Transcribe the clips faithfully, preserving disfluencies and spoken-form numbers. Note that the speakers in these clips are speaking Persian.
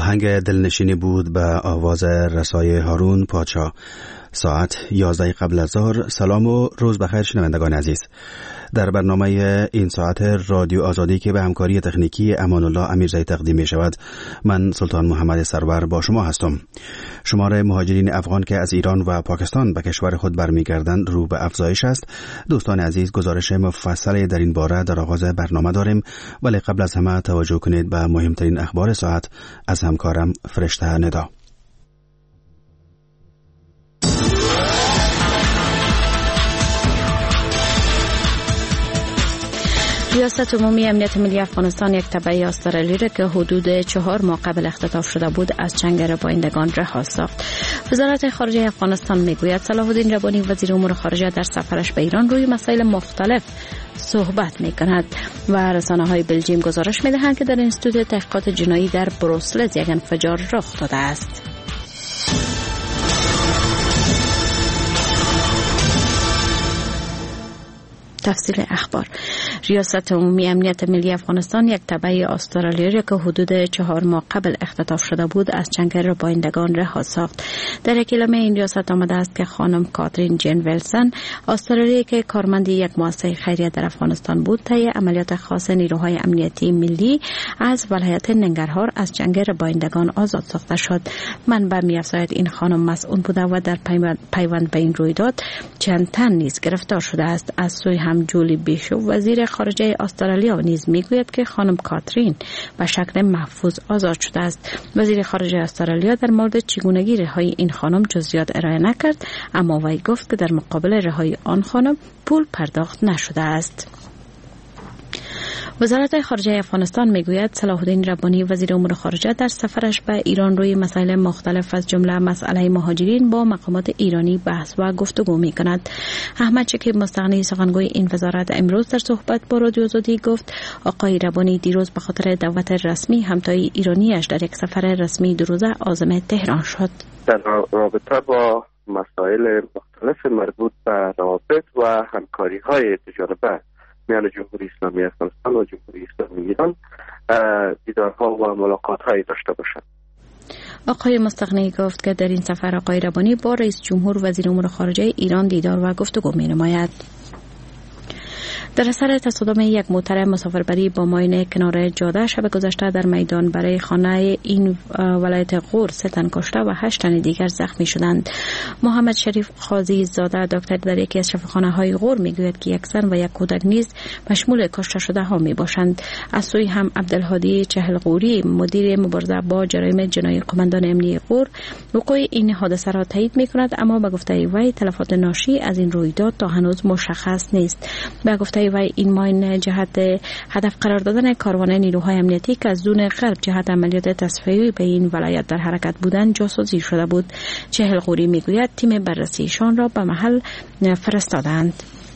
آهنگ دلنشینی بود به آواز رسای هارون پادشاه. ساعت یازده قبل از ظهر. سلام و روز بخیر شنوندگان عزیز. در برنامه این ساعت رادیو آزادی که به همکاری تکنیکی امان الله امیرزایی تقدیم می شود، من سلطان محمد سرور با شما هستم. شمار مهاجرین افغان که از ایران و پاکستان به کشور خود برمیگردند رو به افزایش است. دوستان عزیز، گزارش مفصلی در این باره در آغاز برنامه داریم، ولی قبل از همه توجه کنید به مهمترین اخبار ساعت از همکارم فرشته ندا. ریاست عمومی امنیت ملی افغانستان یک تبعی استرالی را که حدود چهار ماه قبل اختطاف شده بود از چنگر پایندگان رها ساخت. وزارت خارجه افغانستان میگوید صلاح الدین ربانی وزیر امور خارجه در سفرش به ایران روی مسائل مختلف صحبت میکند و رسانه‌های بلژیم گزارش میدهند که در انستیتوت تحقیقات جنایی در بروسلز یک انفجار رخ داده است. تفصیل اخبار. ریاست عمومی امنیت ملی افغانستان یک تبعی استرالیایی را که حدود چهار ماه قبل اختطاف شده بود از چنگر پایندگان رها ساخت. در یک اعلامیه این ریاست آمده است که خانم کاترین جین ویلسون، استرالیایی که کارمند یک مؤسسه خیریه در افغانستان بود، طی عملیات خاص نیروهای امنیتی ملی از ولایت ننگرهار از چنگر پایندگان آزاد ساخته شد. منبع می‌افزاید این خانم مسئول بوده و در پیوند به این رویداد چند تن نیز گرفتار شده است. از سوی هم جولی بیشو وزیر خارجه استرالیا نیز میگوید که خانم کاترین به شکل محفوظ آزاد شده است. وزیر خارجه استرالیا در مورد چگونگی رهایی این خانم جزئیات ارائه نکرد، اما وی گفت که در مقابل رهایی آن خانم پول پرداخت نشده است. وزارت خارجه افغانستان میگوید صلاح الدین ربانی وزیر امور خارجه در سفرش به ایران روی مسائل مختلف از جمله مسئله مهاجرین با مقامات ایرانی بحث و گفتگو میکند. احمد شکیب مستغنی سخنگوی این وزارت امروز در صحبت با رادیو آزادی گفت آقای ربانی دیروز به خاطر دعوت رسمی همتای ایرانیش در یک سفر رسمی دو روزه عازم تهران شد. در رابطه با مسائل مختلف مربوط به روابط و همکاری‌های تجاربه میان جمهوری اسلامی افغانستان و جمهوری اسلامی ایران دیدارها و ملاقات‌هایی داشته باشند. آقای مستغنی گفت که در این سفر آقای ربانی با رئیس جمهور وزیر امور خارجه ایران دیدار و گفتگو می‌نماید. در اثر تصادم یک موتر مسافربری با ماین کنار جاده شب گذشته در میدان برای خانه این ولایت غور سه تن کشته و هشت تن دیگر زخمی شدند. محمد شریف قاضی زاده دکتر در یکی از شفاخانه‌های غور میگوید که یک زن و یک کودک نیز مشمول کشته شده ها می باشند. از سوی هم عبدالهادی چهلقوری مدیر مبارزه با جرایم جنایی قماندان امنیتی غور وقوع این حادثه را تایید می کند، اما به گفته وی تلفات ناشی از این رویداد تا هنوز مشخص نیست. به گفته و این ماین جهت هدف قرار دادن کاروان نیروهای امنیتی که از دون غرب جهت عملیات تصفیه‌ای به این ولایت در حرکت بودند جاسوسی شده بود. چهلقوری میگوید تیم بررسیشان را به محل فرستادند.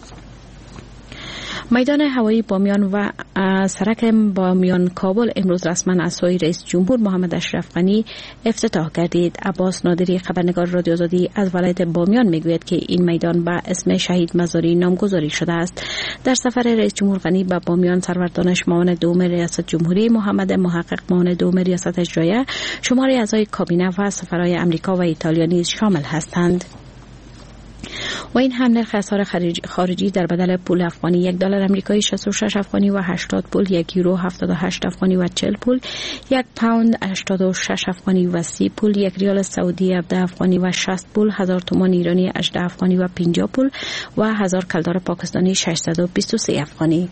میدان هوایی بامیان و سرک بامیان کابل امروز رسما از سوی رئیس جمهور محمد اشرف غنی افتتاح گردید. عباس نادری خبرنگار رادیو آزادی از ولایت بامیان میگوید که این میدان به اسم شهید مزاری نامگذاری شده است. در سفر رئیس جمهور غنی به بامیان سرور دانش معاون دوم ریاست جمهوری، محمد محقق معاون دوم ریاست اجرایه، شماری اعضای کابینه و سفرهای امریکا و ایتالیا نیز شامل هستند. و این هم نرخ اسعار خارجی در بدل پول افغانی یک دلار امریکایی شصت و شش افغانی و هشتاد پول، یک یورو هفتاد و هشت افغانی و چهل پول، یک پوند هشتاد و شش افغانی و سی پول، یک ریال سعودی هفده افغانی و شصت پول، هزار تومان ایرانی هجده افغانی و پنجاه پول و هزار کلدار پاکستانی ششصد و بیست و سه افغانی.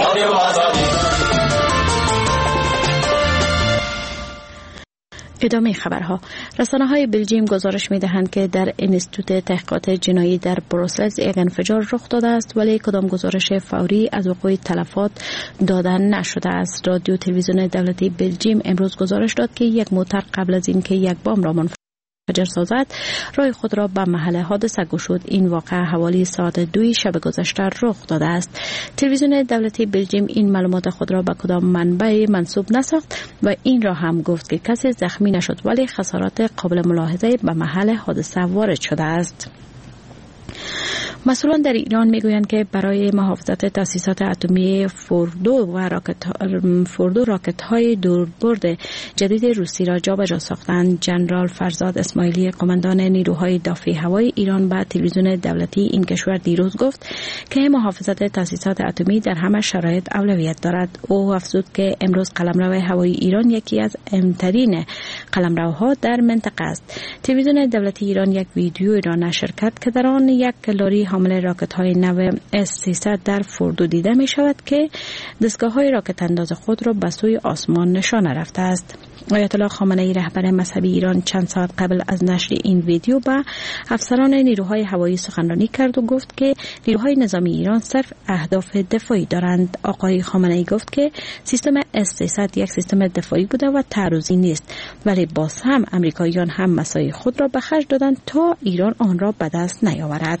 ادامه خبرها. رسانه‌های بلژیم گزارش می‌دهند که در انستیتوت تحقیقات جنایی در بروسلز یک انفجار رخ داده است، ولی کدام گزارش فوری از وقوع تلفات داده نشده است. رادیو تلویزیون دولتی بلژیم امروز گزارش داد که یک موتر قبل از اینکه یک بمب را منفجر سازد راه خود را به محل حادثه گشود. این واقعه حوالی ساعت دوی شب گذشته رخ داده است. تلویزیون دولتی بلژیم این معلومات خود را به کدام منبع منسوب نساخت و این را هم گفت که کسی زخمی نشد، ولی خسارات قابل ملاحظه به محل حادثه وارد شده است. مسئولان در ایران میگویند که برای محافظت تاسیسات اتمی فوردو و راکت فوردو راکت های دوربرد جدید روسی را جابجا ساختند. جنرال فرزاد اسماعیلی قماندان نیروهای دفاعی هوایی ایران به تلویزیون دولتی این کشور دیروز گفت که محافظت تاسیسات اتمی در همه شرایط اولویت دارد. او افزود که امروز قلمرو هوایی ایران یکی از امترین قلمروها در منطقه است. تلویزیون دولتی ایران یک ویدیویی را نشر کرد که در آن یک لاری حامل راکت های نو اس سیصد در فوردو دیده می شود که دستگاه های راکت انداز خود را به سوی آسمان نشانه رفته است. آیت الله خامنه‌ای رهبر مذهبی ایران چند ساعت قبل از نشر این ویدیو با افسران نیروهای هوایی سخنرانی کرد و گفت که نیروهای نظامی ایران صرف اهداف دفاعی دارند. آقای خامنه‌ای گفت که سیستم اس سیصد یک سیستم دفاعی بوده و تعرضی نیست، ولی باز هم امریکاییان هم مساعی خود را به خرج دادند تا ایران آن را به دست نیاورد.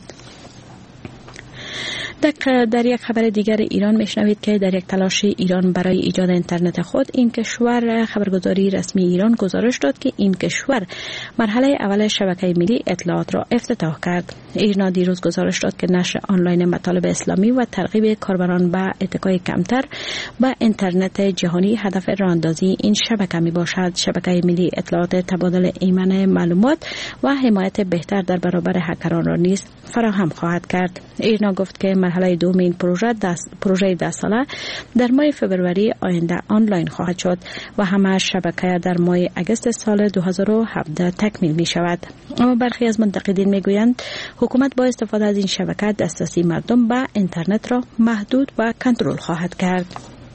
در یک خبر دیگر ایران میشنوید که در یک تلاش ایران برای ایجاد اینترنت خود، این کشور خبرگزاری رسمی ایران گزارش داد که این کشور مرحله اول شبکه ملی اطلاعات را افتتاح کرد. ایرنا دیروز گزارش داد که نشر آنلاین مطالب اسلامی و ترغیب کاربران به اتکای کمتر به اینترنت جهانی هدف راهاندازی این شبکه می باشد. شبکه ملی اطلاعات تبادل ایمن معلومات و حمایت بهتر در برابر هکران را نیز فراهم خواهد کرد. ایرنا گفت که مرحله دوم این پروژه دست پروژه ده ساله در ماه فوریه آینده آنلاین خواهد شد و همه شبکه در ماه اگست سال دو هزار و هفده تکمیل می شود. اما برخی از منتقدین می گویند حکومت با استفاده از این شبکه دسترسی مردم به اینترنت را محدود و کنترل خواهد کرد.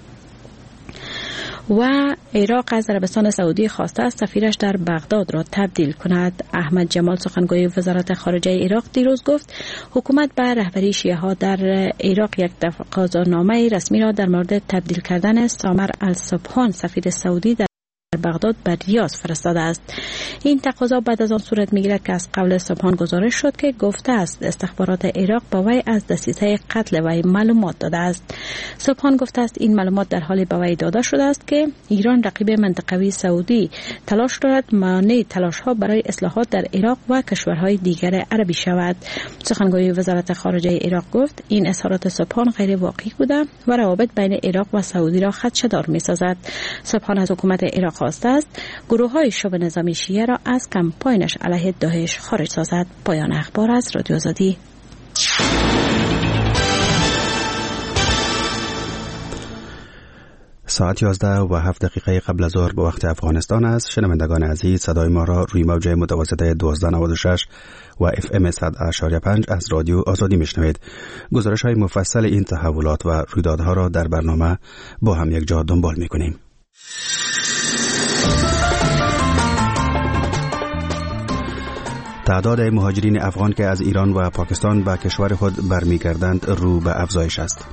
و عراق از عربستان سعودی خواسته است سفیرش در بغداد را تبدیل کند. احمد جمال سخنگوی وزارت خارجه عراق دیروز گفت حکومت به رهبری شیعه ها در عراق یک تقاضانامه رسمی را در مورد تبدیل کردن سامر الصبحان سفیر سعودی در بغداد به ریاض فرستاده است. این تقاضا بعد از آن صورت میگیرد که از قبل صبحان گزارش شد که گفته است استخبارات عراق به وی از دسیسه قتل وی معلومات داده است. صبحان گفته است این معلومات در حال به وی داده شده است که ایران رقیب منطقوی سعودی تلاش دارد مانع تلاش ها برای اصلاحات در عراق و کشورهای دیگر عربی شود. سخنگوی وزارت خارجه عراق گفت این اظهارات صبحان غیر واقعی بوده و روابط بین عراق و سعودی را خدشه‌دار می‌سازد. صبحان از حکومت عراق خواسته است گروه‌های شبه نظامی شیعه را از کمپاینش علیه داعش خارج سازد. پایان اخبار از رادیو آزادی. ساعت یازده و هفت دقیقه قبل از ظهر به وقت افغانستان است. شنوندگان عزیز، صدای ما را روی موج متوسط دوازده نود و شش و اف ام صد و پنج از رادیو آزادی میشنوید. گزارش های مفصل این تحولات و رویدادها را در برنامه با هم یک جا دنبال میکنیم. تعداد مهاجرین افغان که از ایران و پاکستان به کشور خود برمیگردند رو به افزایش است.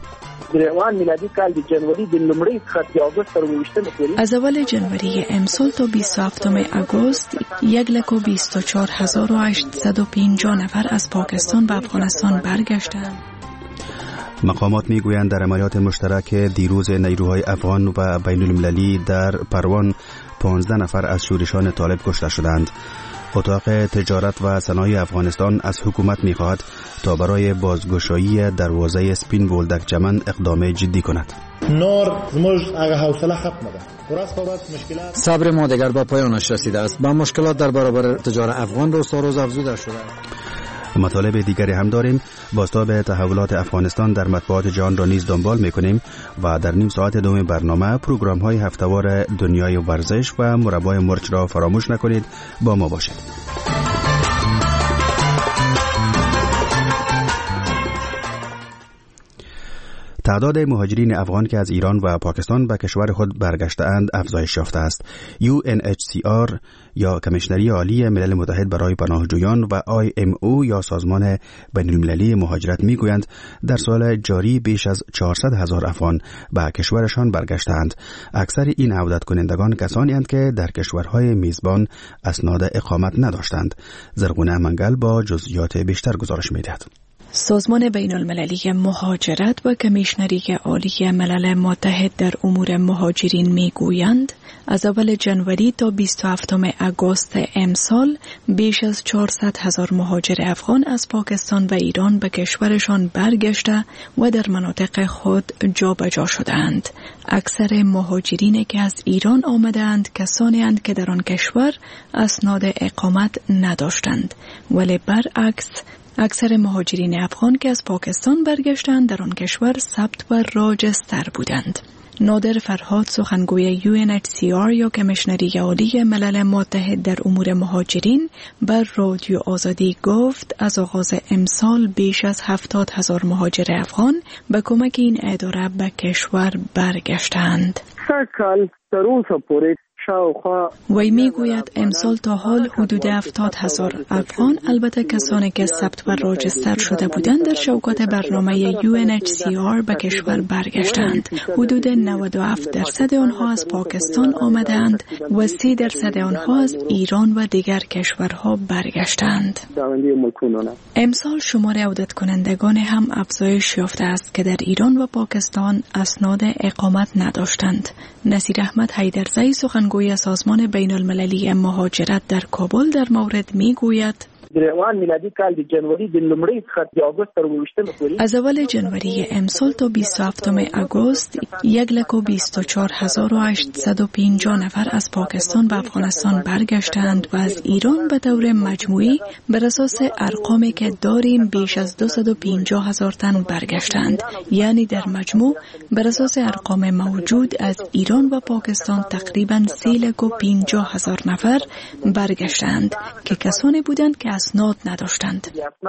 از اول جنوری امسال تا بیست و هفتم اگست یک لک و بیست و چهار هزار و هشتصد و پنجاه نفر از پاکستان به افغانستان برگشتند. مقامات میگویند در عملیات مشترک دیروز نیروهای افغان و بین المللی در پروان پانزده نفر از شورشان طالب کشته شدند. اتاق تجارت و صنایع افغانستان از حکومت می‌خواهد تا برای بازگشایی دروازه سپین بولدک چمن اقدام جدی کند. نور زموږ هغه حوصله ختمه ده. ورځ په ورځ مشکلات صبر ما دیگر به پایانش رسیده است. با مشکلات در برابر تجار افغان روز تا روز افزوده شده است. مطالب دیگری هم داریم. بازتاب تحولات افغانستان در مطبوعات جهان را نیز دنبال می‌کنیم و در نیم ساعت دوم برنامه پروگرام‌های هفته‌وار دنیای ورزش و مربای مرچ را فراموش نکنید. با ما باشید. تعداد مهاجرین افغان که از ایران و پاکستان به کشور خود برگشته‌اند افزایش یافته است. یو ان اچ سی آر یا کمیشنری عالی ملل متحد برای پناهجویان و آی ام او یا سازمان بین المللی مهاجرت میگویند در سال جاری بیش از چهارصد هزار افغان به کشورشان برگشته‌اند. اکثر این عودت کنندگان کسانی اند که در کشورهای میزبان اسناد اقامت نداشتند. زرغونه منگل با جزئیات بیشتر گزارش می‌دهد. سازمان بین المللی مهاجرت و کمیشنری عالی ملل متحد در امور مهاجرین می گویند از اول جنوری تا بیست و هفتم آگوست امسال بیش از چهارصد هزار مهاجر افغان از پاکستان و ایران به کشورشان برگشته و در مناطق خود جابجا شدند. اکثر مهاجرین که از ایران آمدند کسانی اند که در آن کشور اسناد اقامت نداشتند، ولی برعکس اکثر مهاجرین افغان که از پاکستان برگشتند در آن کشور ثبت و راجستر بودند. نادر فرهاد سخنگوی یو ان اچ سی آر یا کمیشنری عالی ملل متحد در امور مهاجرین بر رادیو آزادی گفت از آغاز امسال بیش از هفتاد هزار مهاجر افغان به کمک این اداره به کشور برگشتند. سرکال در اون سپوره وی می گوید امسال تا حال حدود هفتاد هزار افغان، البته کسانی که ثبت و راجستر شده بودند، در شوکات برنامه یو ان اچ سی آر به کشور برگشتند. حدود نود و هفت درصد آنها از پاکستان آمدند و سی درصد آنها از ایران و دیگر کشورها برگشتند. امسال شمار عودت کنندگان هم افزایش یافته است که در ایران و پاکستان اسناد اقامت نداشتند. نصیر احمد حیدرزئی سخنگوی سازمان بین المللی مهاجرت در کابل در مورد می گوید از اول جنوری امسال تا بیست و هفتم آگوست یک لک و بیست و چهار هزار و هشتصد و پنجاه نفر از پاکستان و افغانستان برگشتند و از ایران به طور مجموعی بر اساس ارقامی که داریم بیش از دویست و پنجاه هزار تن برگشتند. یعنی در مجموع بر اساس ارقام موجود از ایران و پاکستان تقریباً سه لک و پنجاه هزار نفر برگشتند که کسانی بودند که اسناد نداشتند.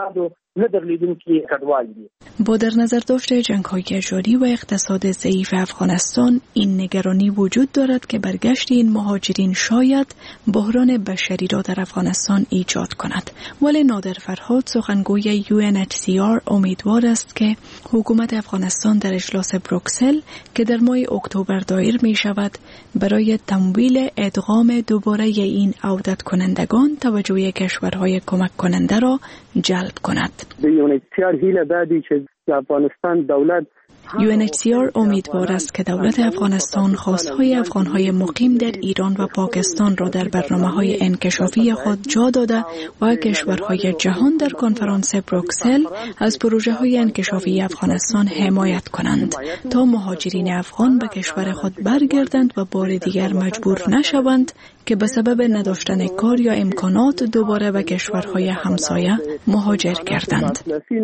با در نظر داشته جنگ‌های جاری و اقتصاد ضعیف افغانستان، این نگرانی وجود دارد که برگشت این مهاجرین شاید بحران بشری را در افغانستان ایجاد کند. ولی نادر فرهاد سخنگوی یو ان اچ سی آر امیدوار است که حکومت افغانستان در اجلاس بروکسل که در ماه اکتبر دایر می شود برای تمویل ادغام دوباره این عودت کنندگان توجه کشورهای کمک کننده را جلب کند. یو ان اچ سی آر هیله دادی که افغانستان دولت یو ان اچ سی آر امیدوار است که دولت افغانستان خواستهای افغانهای مقیم در ایران و پاکستان را در برنامه‌های انکشافی خود جا داده و کشورهای جهان در کنفرانس بروکسل از پروژه‌های انکشافی افغانستان حمایت کنند تا مهاجرین افغان به کشور خود برگردند و بار دیگر مجبور نشوند که به سبب نداشتن کار یا امکانات دوباره به کشورهای همسایه مهاجر گردند.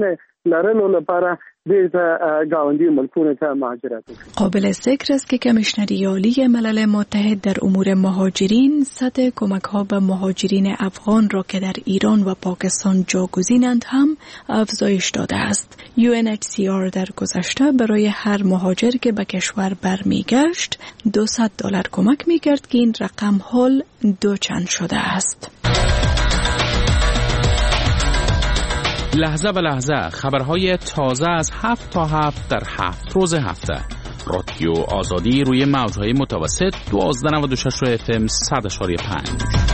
قابل ذکر است که کمیشنری عالی ملل متحد در امور مهاجرین سطح کمک‌ها به مهاجرین افغان را که در ایران و پاکستان جاگزینند هم افزایش داده است. یو ان اچ سی آر در گذشته برای هر مهاجر که به کشور برمیگشت دویست دلار کمک می‌کرد که این رقم حال دو چند شده است. لحظه به لحظه خبرهای تازه از هفت تا هفت در هفت روز هفته. رادیو آزادی روی موجهای متوسط دوازده و نود و شش اف ام صد و پنج.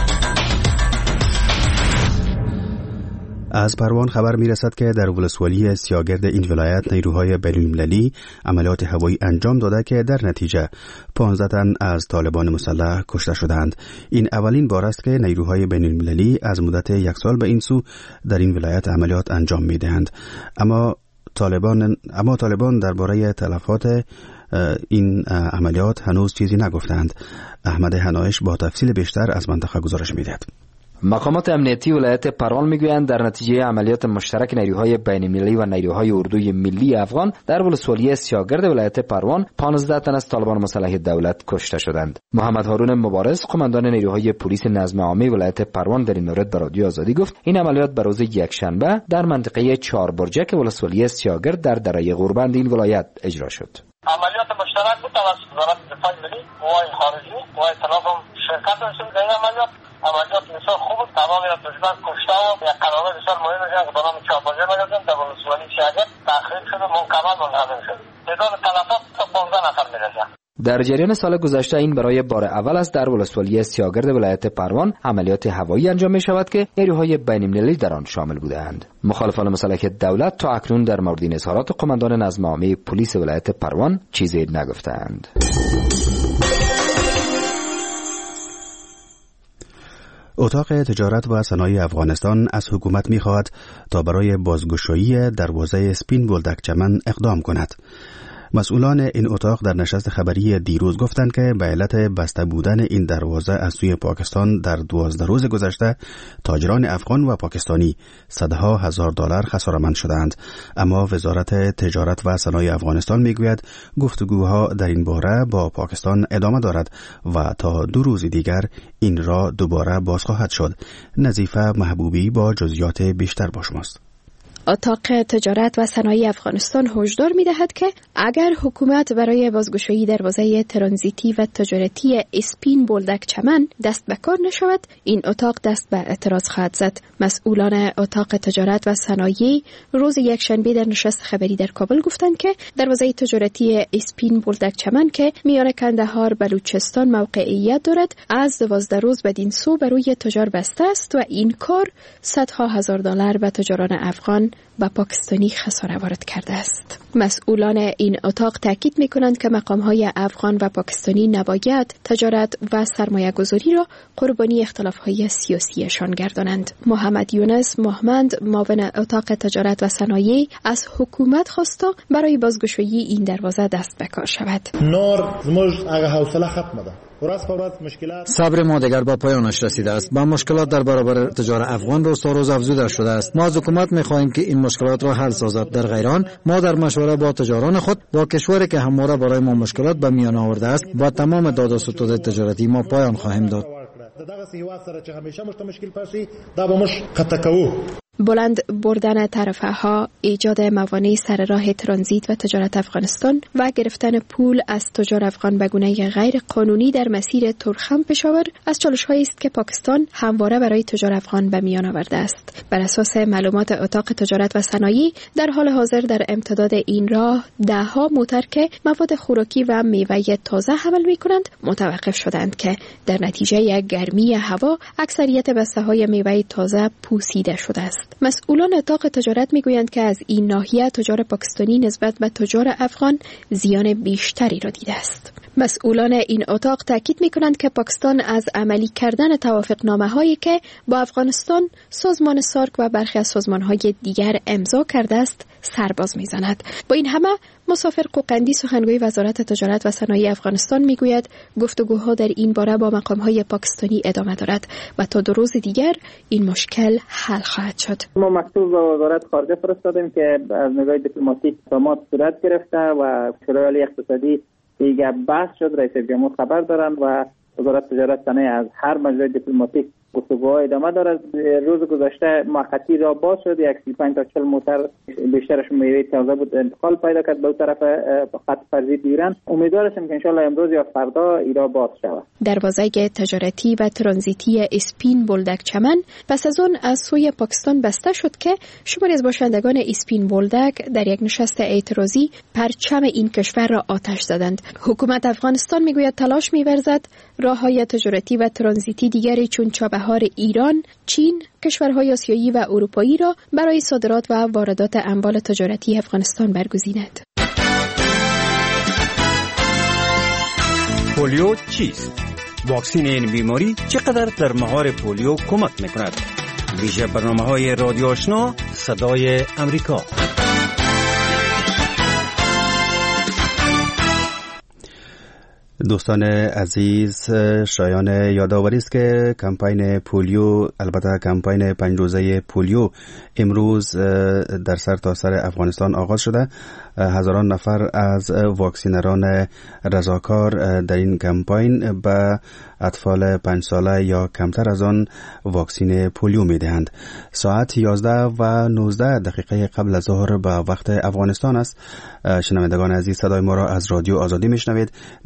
از پروان خبر می رسد که در ولسوالی سیاگرد این ولایت نیروهای بین‌المللی عملیات هوایی انجام داده که در نتیجه پانزده تن از طالبان مسلح کشته شدند. این اولین بار است که نیروهای بین‌المللی از مدت یک سال به این سو در این ولایت عملیات انجام می دهند. اما طالبان اما طالبان درباره تلفات این عملیات هنوز چیزی نگفتند. احمد حنایش با تفصیل بیشتر از منطقه گزارش می دهد. مقامات امنیتی ولایت پروان میگویند در نتیجه عملیات مشترک نیروهای بین‌المللی و نیروهای اردوی ملی افغان در ولسوالی سیاگرد ولایت پروان پانزده تن از طالبان مسلح دولت کشته شدند. محمد هارون مبارز قماندان نیروهای پلیس نظم عامی ولایت پروان در این مورد به رادیو آزادی گفت این عملیات به روز یکشنبه در منطقه چهار برجک ولسوالی سیاگرد در دره غوربند این ولایت اجرا شد. عملیات مشترک بود توسط وزارت دفاع ملی، قوای خارجی، قوای اطلاف هم شرکت داشتیم در این عملیات. عملیات بسیار خوب بود، تمام دشمن کشته و یک قرار بسیار مهم جنگ به نام چهاربرجک مجازم در ولسوالی سیاگرد تخریب شد و مکمل منهدم شد. تعداد تلفات تا پانزده نفر میرسه. در جریان سال گذشته این برای بار اول است در ولسوالی سیاگرد ولایت پروان عملیات هوایی انجام می شود که نیروهای بین‌المللی در آن شامل بودند. مخالفان مسلح دولت تا اکنون در مورد این اظهارات قماندان نظم عامی پلیس ولایت پروان چیزی نگفتند. اتاق تجارت و صنایع افغانستان از حکومت می خواهد تا برای بازگشایی دروازه سپین بولدک چمن اقدام کند. مسئولان این اتاق در نشست خبری دیروز گفتند که به علت بسته بودن این دروازه از سوی پاکستان در دوازده روز گذشته تاجران افغان و پاکستانی صدها هزار دلار خساره‌مند شدند، اما وزارت تجارت و صنایع افغانستان میگوید گفتگوها در این باره با پاکستان ادامه دارد و تا دو روز دیگر این را دوباره باز خواهد شد. نظیفه محبوبی با جزئیات بیشتر با شماست. اتاق تجارت و صنایع افغانستان هشدار می‌دهد که اگر حکومت برای بازگشایی دروازه ترانزیتی و تجارتی اسپین بولدک چمن دست به کار نشود، این اتاق دست به اعتراض خواهد زد. مسئولان اتاق تجارت و صنایع روز یکشنبه در نشست خبری در کابل گفتند که دروازه تجارتی اسپین بولدک چمن که میان کندهار بلوچستان موقعیت دارد از دوازده روز بدین سو بر روی تجار بسته است و این کار صدها هزار دلار به تجاران افغان و پاکستانی خساره وارد کرده است. مسئولان این اتاق تاکید می‌کنند که مقام‌های افغان و پاکستانی نباید تجارت و سرمایه‌گذاری را قربانی اختلاف‌های سیاسیشان گردانند. محمد یونس محمد معاون اتاق تجارت و صنایع از حکومت خواسته برای بازگشایی این دروازه دست به کار شود. نور زموږ هغه حوصله ختمه ده. صبر ما دیگر با پایانش رسیده است. با مشکلات در برابر تجار افغان روز تا روز افزوده شده است. ما از حکومت می‌خواهیم که این مشکلات را حل سازد. در غیر آن ما در مشوره با تجاران خود با کشوری که همواره برای ما مشکلات به میان آورده است با تمام داد و ستد تجارتی ما پایان خواهیم داد. بلند بردن طرفه ها، ایجاد موانع سر راه ترانزیت و تجارت افغانستان و گرفتن پول از تجار افغان به گونه غیر قانونی در مسیر ترخم پشاور از چالش‌هایی است که پاکستان همواره برای تجار افغان به میان آورده است. بر اساس معلومات اتاق تجارت و صنایع در حال حاضر در امتداد این راه ده‌ها موتر که مواد خوراکی و میوه تازه حمل می‌کنند متوقف شدند که در نتیجه گرمی هوا اکثریت بسته‌های میوه تازه پوسیده شده است. مسئولان اتاق تجارت میگویند که از این ناحیه تجار پاکستانی نسبت به تجار افغان زیان بیشتری را دیده است. مسئولان این اتاق تاکید میکنند که پاکستان از عملی کردن توافقنامه هایی که با افغانستان، سازمان سارک و برخی از سازمان های دیگر امضا کرده است سرباز میزند. با این همه مسافر قوقندی سخنگوی وزارت تجارت و صنایع افغانستان میگوید گفتگوها در این باره با مقام‌های پاکستانی ادامه دارد و تا دو روز دیگر این مشکل حل خواهد شد. ما مکتوب به وزارت خارجه فرستادیم که از نگاه دیپلماتیک اقدامات صورت گرفته و شورای عالی اقتصادی دیگه بحث شد. رئیس جمهور خبر دارند و وزارت تجارت صنایع از هر مجلس دیپلماتیک گفتگوها ادامه دارد. روز گذشته موقتی را باز شد، یک سی و پنج تا چهل موتر بیشترش میوه تازه بود انتقال پیدا کرد به طرف خط فرضی ایران. امیدوار هستیم که انشالله امروز یا فردا ایرا باز شود. دروازه تجارتی و ترانزیتی اسپین بولدک چمن پس از آن از سوی پاکستان بسته شد که شماری از باشندگان اسپین بولدک در یک نشست اعتراضی پرچم این کشور را آتش زدند. حکومت افغانستان میگوید تلاش می‌ورزد راه‌های تجارتی و ترانزیتی دیگری چون چابهار ایران، چین، کشورهای آسیایی و اروپایی را برای صادرات و واردات اموال تجارتی افغانستان برگزیند. پولیو چیست؟ واکسین این بیماری چقدر در مهار پولیو کمک میکند؟ ویژه برنامه‌های رادیو آشنا صدای امریکا. دوستان عزیز، شایان یادآوری است که کمپین پولیو، البته کمپین پنج روزه پولیو امروز در سر تا سر افغانستان آغاز شده. هزاران نفر از واکسینران رضاکار در این کمپین به اطفال پنج ساله یا کمتر از آن واکسین پولیو میدهند. ساعت یازده و نوزده دقیقه قبل از ظهر به وقت افغانستان است. شنوندگان عزیز، صدای ما را از رادیو آزادی میشنوید. نشرات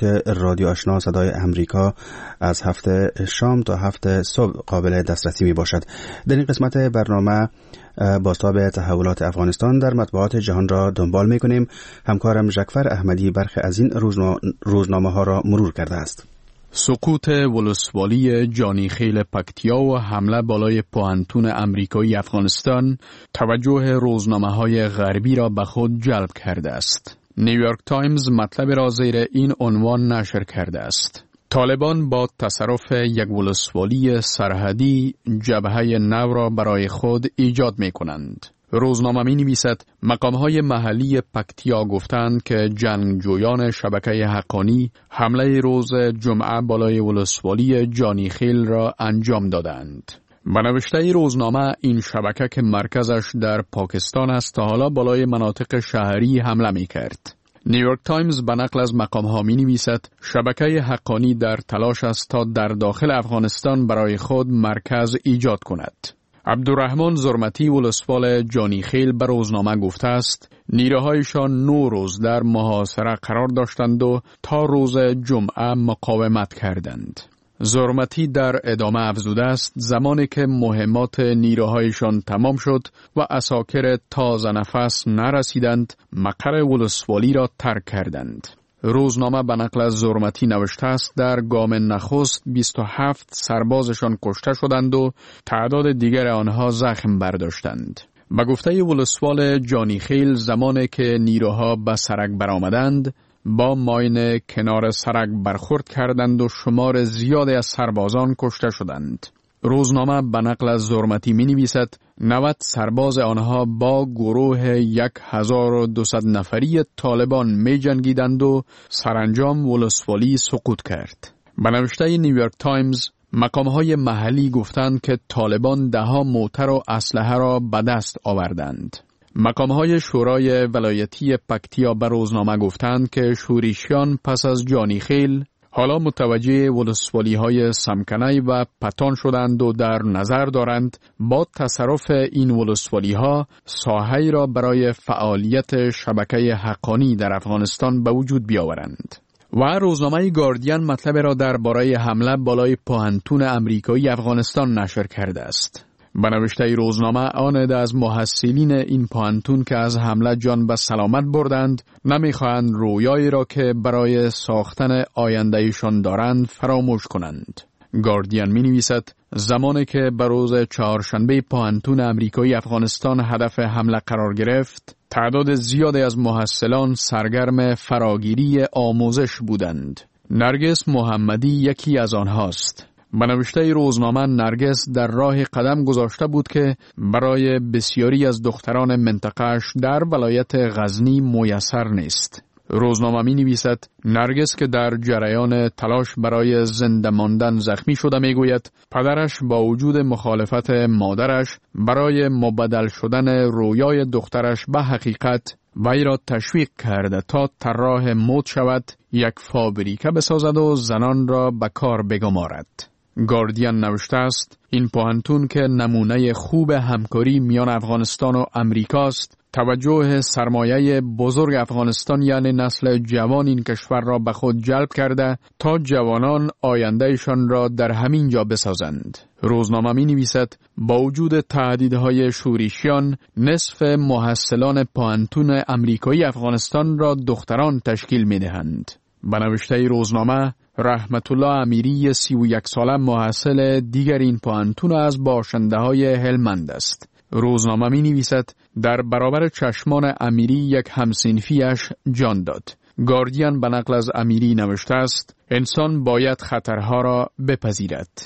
رادیو آشنا صدای امریکا از هفته شام تا هفته صبح قابل دسترسی می باشد. در این قسمت برنامه بازتاب تحولات افغانستان در مطبوعات جهان را دنبال می کنیم. همکارم ژکفر احمدی برخی از این روزنامه ها را مرور کرده است. سقوط ولسوالی جانی خیل پکتیا و حمله بالای پوهنتون امریکایی افغانستان توجه روزنامه‌های غربی را به خود جلب کرده است. نیویورک تایمز مطلب را زیر این عنوان نشر کرده است: طالبان با تصرف یک ولسوالی سرحدی جبهه نو را برای خود ایجاد می کنند. روزنامه می نویسد مقامهای محلی پکتیا گفتند که جنگجویان شبکه حقانی حمله روز جمعه بالای ولسوالی جانی خیل را انجام دادند. به نوشته روزنامه این شبکه که مرکزش در پاکستان است تا حالا بالای مناطق شهری حمله می کرد. نیویورک تایمز به نقل از مقامها می نویسد شبکه حقانی در تلاش است تا در داخل افغانستان برای خود مرکز ایجاد کند. عبدالرحمن زرمتی ولسوال جانی خیل به روزنامه گفته است نیروهایشان نو روز در محاصره قرار داشتند و تا روز جمعه مقاومت کردند. زرمتی در ادامه افزوده است زمانی که مهمات نیروهایشان تمام شد و عساکر تازه نفس نرسیدند مقر ولسوالی را ترک کردند. روزنامه به نقل از زرمتی نوشته است در گام نخست بیست و هفت سربازشان کشته شدند و تعداد دیگر آنها زخم برداشتند. به گفته ولسوال جانی خیل زمانی که نیروها به سرک برآمدند با ماین کنار سرک برخورد کردند و شمار زیادی از سربازان کشته شدند. روزنامه به نقل از زرمتی می نویسد نود سرباز آنها با گروه یک هزار و دویست نفری طالبان می جنگیدند و سرانجام ولسوالی سقوط کرد. به نوشته نیویورک تایمز مقامهای محلی گفتند که طالبان ده ها موتر و اسلحه را به دست آوردند. مقامهای شورای ولایتی پکتیا به روزنامه گفتند که شورشیان پس از جانی خیل حالا متوجه ولسوالی های سمکنی و پتان شدند و در نظر دارند با تصرف این ولسوالی ها ساحه‌ای را برای فعالیت شبکه حقانی در افغانستان به وجود بیاورند. و روزنامه گاردین مطلب را درباره حمله بالای پوهنتون امریکایی افغانستان نشر کرده است. به نوشته روزنامه آن از محصلین این پوهنتون که از حمله جان به سلامت بردند نمیخواهند رویایی را که برای ساختن آیندهشان دارند فراموش کنند. گاردین می نویسد زمانی که به روز چهارشنبه پوهنتون امریکایی افغانستان هدف حمله قرار گرفت تعداد زیادی از محصلان سرگرم فراگیری آموزش بودند. نرگس محمدی یکی از آنهاست. به نوشته روزنامه نرگس در راه قدم گذاشته بود که برای بسیاری از دختران منطقه‌اش در ولایت غزنی میسر نیست. روزنامه می نویسد نرگس که در جریان تلاش برای زنده ماندن زخمی شده می گوید پدرش با وجود مخالفت مادرش برای مبدل شدن رویای دخترش به حقیقت وی را تشویق کرده تا طراح مد شود، یک فابریکه بسازد و زنان را به کار بگمارد. گاردین نوشته است این پوهنتون که نمونه خوب همکاری میان افغانستان و امریکاست توجه سرمایه بزرگ افغانستان یعنی نسل جوان این کشور را به خود جلب کرده تا جوانان آیندهشان را در همین جا بسازند. روزنامه می نویسد با وجود تهدیدهای شورشیان نصف محصلان پوهنتون امریکایی افغانستان را دختران تشکیل می دهند. به نوشته روزنامه رحمت الله امیری سی و یک ساله محصل دیگر این پوهنتون از باشنده های هلمند است. روزنامه می نویسد در برابر چشمان امیری یک همسنفیش جان داد. گاردین به نقل از امیری نوشته است انسان باید خطرها را بپذیرد.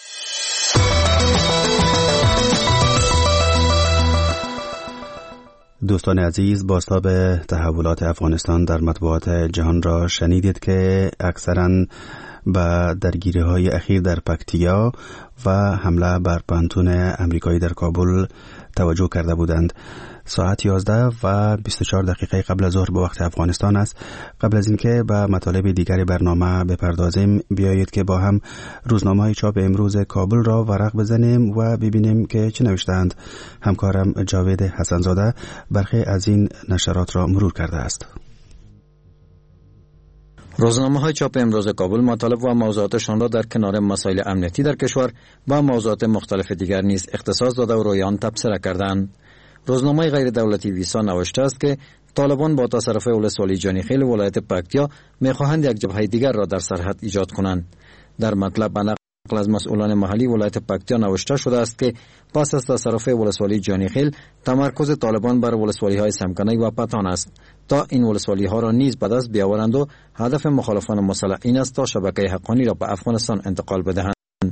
دوستان عزیز، بازتاب تحولات افغانستان در مطبوعات جهان را شنیدید که اکثراً به درگیری های اخیر در پکتیا و حمله بر پوهنتون امریکایی در کابل توجه کرده بودند. ساعت یازده و بیست و چهار دقیقه قبل از ظهر به وقت افغانستان است. قبل از اینکه به مطالب دیگری برنامه بپردازیم بیایید که با هم روزنامه‌های چاپ امروز کابل را ورق بزنیم و ببینیم که چه نوشتند. همکارم جاوید حسنزاده برخی از این نشرات را مرور کرده است. روزنامه‌های چاپ امروز کابل مطالب و موضوعاتشان را در کنار مسائل امنیتی در کشور و موضوعات مختلف دیگر نیز اختصاص داده و رویان تبصره کردند. روزنامه غیر دولتی ویسا نوشته است که طالبان با تصرف ولسوالی جانیخیل ولایت پکتیا می‌خواهند یک جبهه دیگر را در سرحد ایجاد کنند. در مطلب به نقل از مسئولان محلی ولایت پکتیا نوشته شده است که پس از تصرف ولسوالی جانیخیل تمرکز طالبان بر ولسوالی‌های سمکنی و پتان است تا این ولسوالی‌ها را نیز به دست بیاورند و هدف مخالفان مسلح این است تا شبکه حقانی را به افغانستان انتقال بدهند.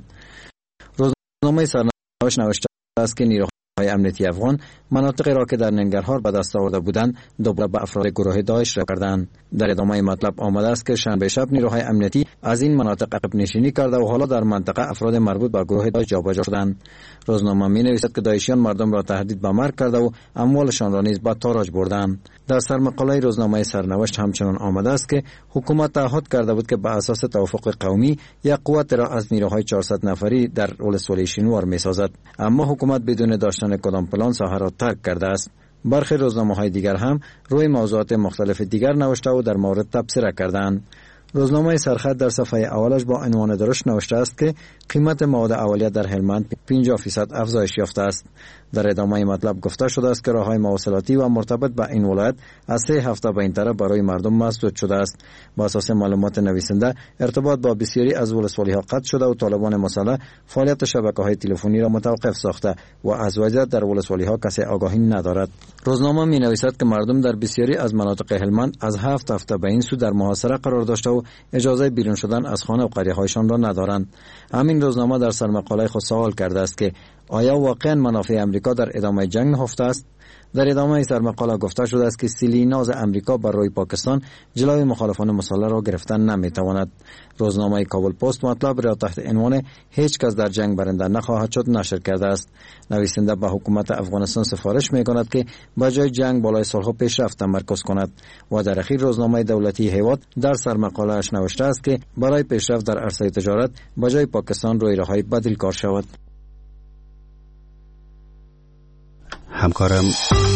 روزنامه سرنوشت نوشته است که نیروهای امنیتی افغان مناطقی را که در ننگرهار به دست آورده بودند دوباره به افراد گروه داعش را کردند. در ادامه مطلب آمده است که شنبه شب نیروهای امنیتی از این مناطق عقب نشینی کرده و حالا در منطقه افراد مربوط به گروه داعش جابجا شدند. روزنامه می نویسد که داعشیان مردم را تهدید به مرگ کرده و اموالشان را نیز به تاراج بردند. در سرمقاله روزنامه سرنوشت همچنان آمده است که حکومت تعهد کرده بود که به اساس توافق قومی یک قوت را از نیروهای چهارصد نفری در ولسوالی شینوار می سازد، اما حکومت بدون داشتن کدام پلان ساحه را ترک کرده است. برخی روزنامه‌های دیگر هم روی موضوعات مختلف دیگر نوشته و در مورد تبصره کردند. روزنامه سرخط در صفحه اولش با عنوان درشت نوشته است که قیمت مواد اولیه در هلمند پنجاه درصد افزایش یافته است. در ادامه مطلب گفته شده است که راههای مواصلاتی و مرتبط به این ولایت از سه هفته به این طرف برای مردم مسدود شده است. با اساس معلومات نویسنده ارتباط با بسیاری از ولسوالی‌ها قطع شده و طالبان مسلح فعالیت شبکه‌های تلفنی را متوقف ساخته و از وضعیت در ولسوالی‌ها کسی آگاهی ندارد. روزنامه می‌نویسد که مردم در بسیاری از مناطق هلمند از هفت هفته به این سو در محاصره قرار داشته و اجازه بیرون شدن از خانه و قریه‌هایشان را ندارند. همین روزنامه در سرمقاله خود سوال کرده است که آیا واقعا منافع امریکا در ادامه جنگ نهفته است؟ در ادامه سرمقاله گفته شده است که سیلی ناز امریکا بر روی پاکستان جلوی مخالفان مسلح را گرفتن نمیتواند. روزنامه کابل پست مطلب را تحت عنوان هیچ کس در جنگ برنده نخواهد شد نشر کرده است. نویسنده به حکومت افغانستان سفارش میکند که به جای جنگ بالای صلح و پیشرفت تمرکز کند و در اخیر روزنامه دولتی هیواد در سرمقاله‌اش نوشته است که برای پیشرفت در عرصه تجارت به جای پاکستان روی راههای بدیل کار شود. همکارم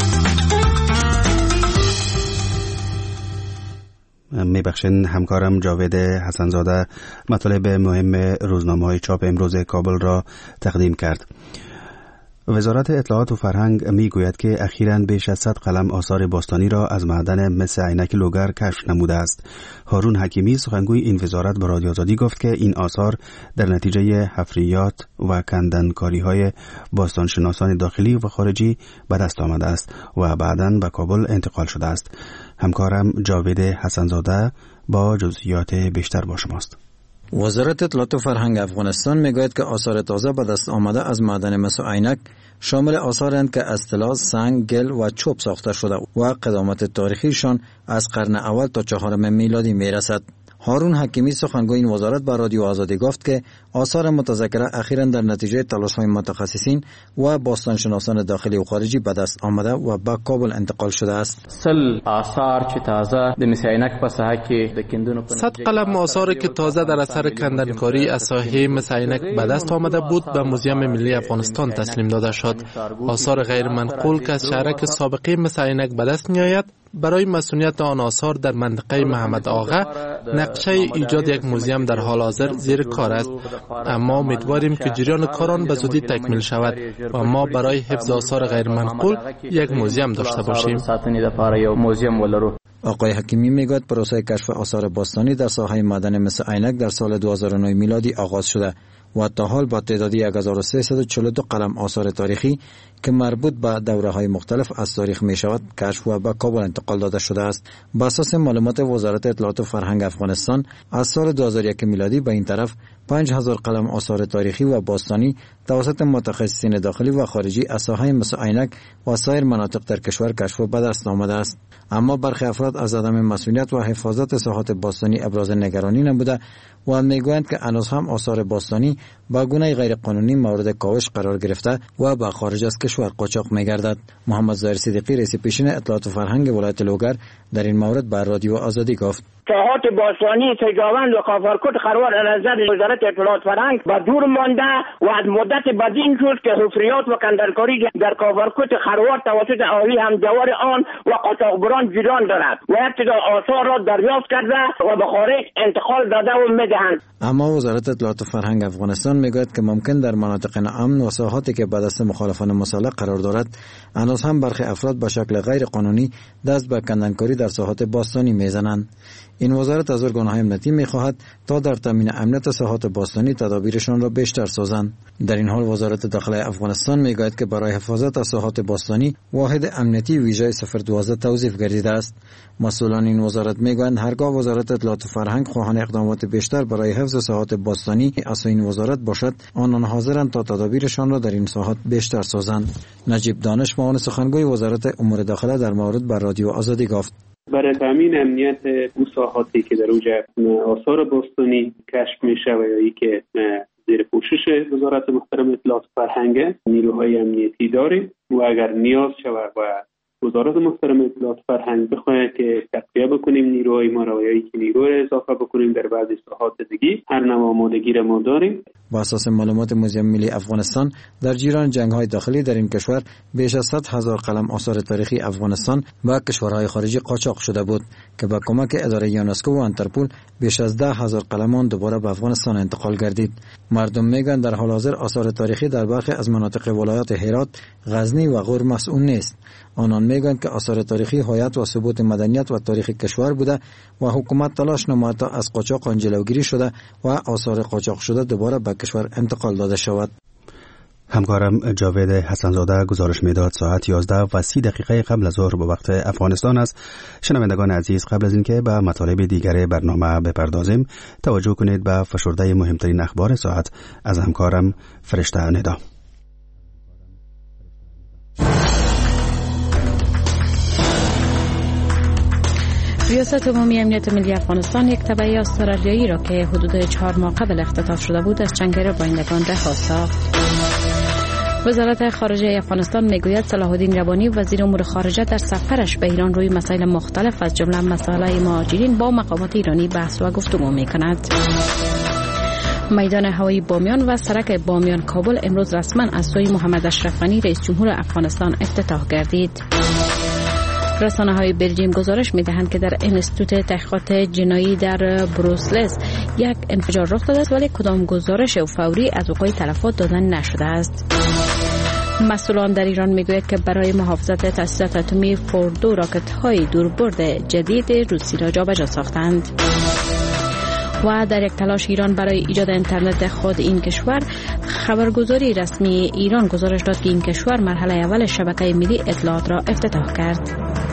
میبخشین همکارم جاوید حسنزاده مطالب مهم روزنامه‌های چاپ امروز کابل را تقدیم کرد. وزارت اطلاعات و فرهنگ میگوید که اخیراً بیش از صد قلم آثار باستانی را از معدن مس عینک لوگر کشف نموده است. هارون حکیمی سخنگوی این وزارت به رادیو آزادی گفت که این آثار در نتیجه حفریات و کندنکاری‌های باستانشناسان داخلی و خارجی به دست آمده است و بعداً به کابل انتقال شده است. همکارم جاوید حسنزاده با جزئیات بیشتر با شماست. وزارت اطلاعات و فرهنگ افغانستان میگوید که آثار تازه به دست آمده از معدن مس عینک شامل آثارند که از طلا، سنگ، گل و چوب ساخته شده و قدامت تاریخیشان از قرن اول تا چهارم میلادی میرسد. هارون حکیمی سخنگوی این وزارت به رادیو آزادی گفت که آثار متذکره اخیراً در نتیجه تلاش‌های متخصصین و باستانشناسان داخلی و خارجی به دست آمده و به کابل انتقال شده است. سل آثار چې تازه د مس عینک په ساحه کې د کندونو صد قلم آثاری که تازه در اثر کندنکاری از ساحه مس عینک به دست آمده بود به موزیم ملی افغانستان تسلیم داده شد. آثار غیر منقول که از شهرک سابقه مس عینک به دست میآید برای مسئولیت آن آثار در منطقه محمد آغا نقشه ایجاد یک موزیم در حال حاضر زیر کار است، اما امیدواریم که جریان کاران به زودی تکمیل شود و ما برای حفظ آثار غیر منقول یک موزیم داشته باشیم. آقای حکیمی میگوید پروسه کشف آثار باستانی در ساحه معدن مس عینک در سال دو هزار و نه میلادی آغاز شده و تا حال با تعدادی یک هزار و سیصد و چهل و دو قلم آثار تاریخی که مربوط به دوره‌های مختلف از تاریخ می شود کشف و به کابل انتقال داده شده است. بر اساس معلومات وزارت اطلاعات و فرهنگ افغانستان از سال دو هزار و یک میلادی به این طرف پنج هزار قلم آثار تاریخی و باستانی توسط متخصصین داخلی و خارجی از ساحه مس عینک و سایر مناطق در کشور کشف و به دست آمده است. اما برخی افراد از عدم مسئولیت و حفاظت ساحات باستانی ابراز نگرانی نموده و میگویند که هنوز هم آثار باستانی با گونه غیر قانونی مورد کاوش قرار گرفته و به خارج از کشور قاچاق میگردد. محمد ظاهر صدیقی رئیس پیشین اطلاعات و فرهنگ ولایت لوگر در این مورد بر رادیو آزادی گفت: ساحات باستانی سجاوند و کافرکوت خروار از نظر وزارت اطلاعات فرهنگ و دور مانده و از مدت بدین شد که حفریات و کندرکاری در کافرکوت خروار توسط اهالی همجوار آن و قاچاقبران جریان دارد و ابتدا آثار را دریافت کرده و به خارج انتقال داده و میدهند. اما وزارت اطلاعات فرهنگ افغانستان میگوید که ممکن در مناطق ناامن و ساحاتی که به دست مخالفان مسلح قرار دارد هنوز هم برخی افراد به شکل غیر قانونی دست به کندنکاری در ساحات باستانی میزنند. این وزارت از ارگان‌های امنیتی می‌خواهد تا در تامین امنیت ساحات باستانی تدابیرشان را بیشتر سازند. در این حال وزارت داخلی افغانستان میگوید که برای حفاظت از ساحات باستانی واحد امنیتی ویژه صفر دوازده توظیف گردیده است. مسئولان این وزارت میگویند هرگاه وزارت اطلاعات و فرهنگ خواهان اقدامات بیشتر برای حفظ ساحات باستانی از این وزارت باشد، آنان حاضرند تا تدابیرشان را در این ساحات بیشتر سازند. نجیب دانش معاون سخنگوی وزارت امور داخله در مورد بر رادیو آزادی گفت: برای تامین امنیت اون ساحاتی که در اوجه آثار باستانی کشف میشه و یا ای که زیر پوشش وزارت محترم اطلاعات فرهنگ نیروهای امنیتی داریم و اگر نیاز شود و وزارت محترم اطلاعات فرهنگ بخواهد که تقویه بکنیم نیروهای ما را و یا ای که نیرو را اضافه بکنیم در بعضی ساحات دیگه، هر نوع آمادگی را ما داریم. با اساس معلومات موزیم ملی افغانستان در جریان جنگ‌های داخلی در این کشور بیش از صد هزار قلم آثار تاریخی افغانستان به کشورهای خارجی قاچاق شده بود که با کمک اداره یونسکو و انترپول بیش از ده هزار قلمان دوباره به افغانستان انتقال گردید. مردم میگن در حال حاضر آثار تاریخی در برخی از مناطق ولایات هرات، غزنی و غور مسئول نیست. آنان میگن که آثار تاریخی حیات و ثبوت مدنیت و تاریخ کشور بوده و حکومت تلاش نماید تا از قاچاق جلوگیری شده و آثار قاچاق شده دوباره به کشور انتقال داده شود. همکارم جاوید حسنزاده گزارش میداد. ساعت یازده و سی دقیقه قبل از ظهر به وقت افغانستان است. شنوندگان عزیز، قبل از اینکه به مطالب دیگر برنامه بپردازیم توجه کنید به فشرده مهمترین اخبار ساعت از همکارم فرشته ندا. ریاست عمومی امنیت ملی افغانستان یک تبعیه استرالیایی را که حدود چهار ماه قبل اختطاف شده بود از چنگره بایندگان رها ساخت. وزارت خارجه افغانستان میگوید صلاح الدین ربانی وزیر امور خارجه در سفرش به ایران روی مسائل مختلف از جمله مسائل مهاجرین با مقامات ایرانی بحث و گفتگو میکند. میدان هوایی بامیان و سرک بامیان کابل امروز رسما از سوی محمد اشرف غنی رئیس جمهور افغانستان افتتاح گردید. رسانه های بلژیم گزارش می دهند که در انستیتوت تحقیقات جنایی در بروسلز یک انفجار رخ داده است، ولی کدام گزارش فوری از وقوع تلفات دادن نشده است. مسئولان در ایران می گوید که برای محافظت تاسیسات اتمی فوردو راکت های دوربرد جدید روسی را جابجا ساختند. و در یک تلاش ایران برای ایجاد اینترنت خود این کشور، خبرگزاری رسمی ایران گزارش داد که این کشور مرحله اول شبکه ملی اطلاعات را افتتاح کرد.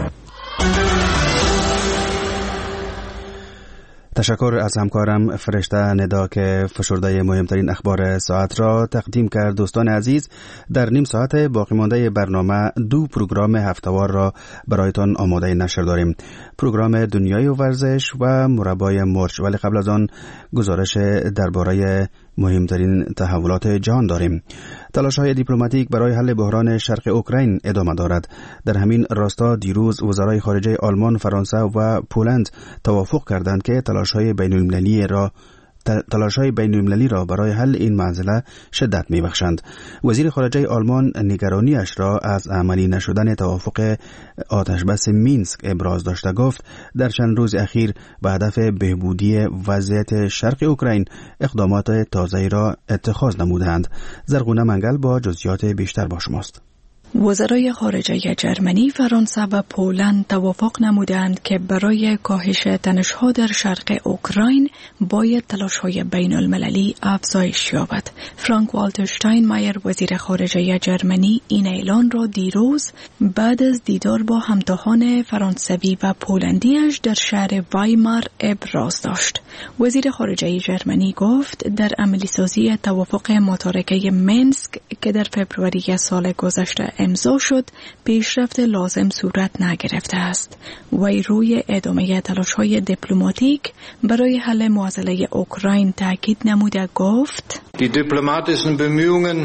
تشکر از همکارم فرشته ندا که فشرده مهمترین اخبار ساعت را تقدیم کرد. دوستان عزیز، در نیم ساعت باقی مانده برنامه دو پروگرام هفته‌وار را برایتان آماده نشر داریم. پروگرام دنیای ورزش و مربای مرچ، ولی قبل از آن گزارش درباره مهمترین تحولات جهان داریم. تلاش‌های دیپلماتیک برای حل بحران شرق اوکراین ادامه دارد. در همین راستا دیروز وزرای خارجه آلمان، فرانسه و پولند توافق کردند که تلاش‌های بین‌المللی را تلاش‌های بین‌المللی را برای حل این معضله شدت می‌بخشند. وزیر خارجه آلمان نگرانیش را از عملی نشدن توافق آتشبس مینسک ابراز داشته. گفت در چند روز اخیر به هدف بهبودی وضعیت شرق اوکراین اقدامات تازه‌ای را اتخاذ نمودند. زرغونه منگل با جزئیات بیشتر با شماست. وزرای خارجه جرمنی، فرانسه و پولند توافق نمودند که برای کاهش تنش‌ها در شرق اوکراین باید تلاش‌های بین‌المللی افزایش یابد. فرانک والتر شتاینمایر، وزیر خارجه جرمنی، این اعلان را دیروز بعد از دیدار با همتاهان فرانسوی و پولندیش در شهر وایمار ابراز داشت. وزیر خارجه جرمنی گفت در عملی سازی توافق متارکه مینسک که در فبروری سال گذشته امضا شد پیشرفت لازم صورت نگرفته است. وی روی ادامه تلاش‌های دیپلماتیک برای حل معضله اوکراین تاکید نموده گفت: Die diplomatischen Bemühungen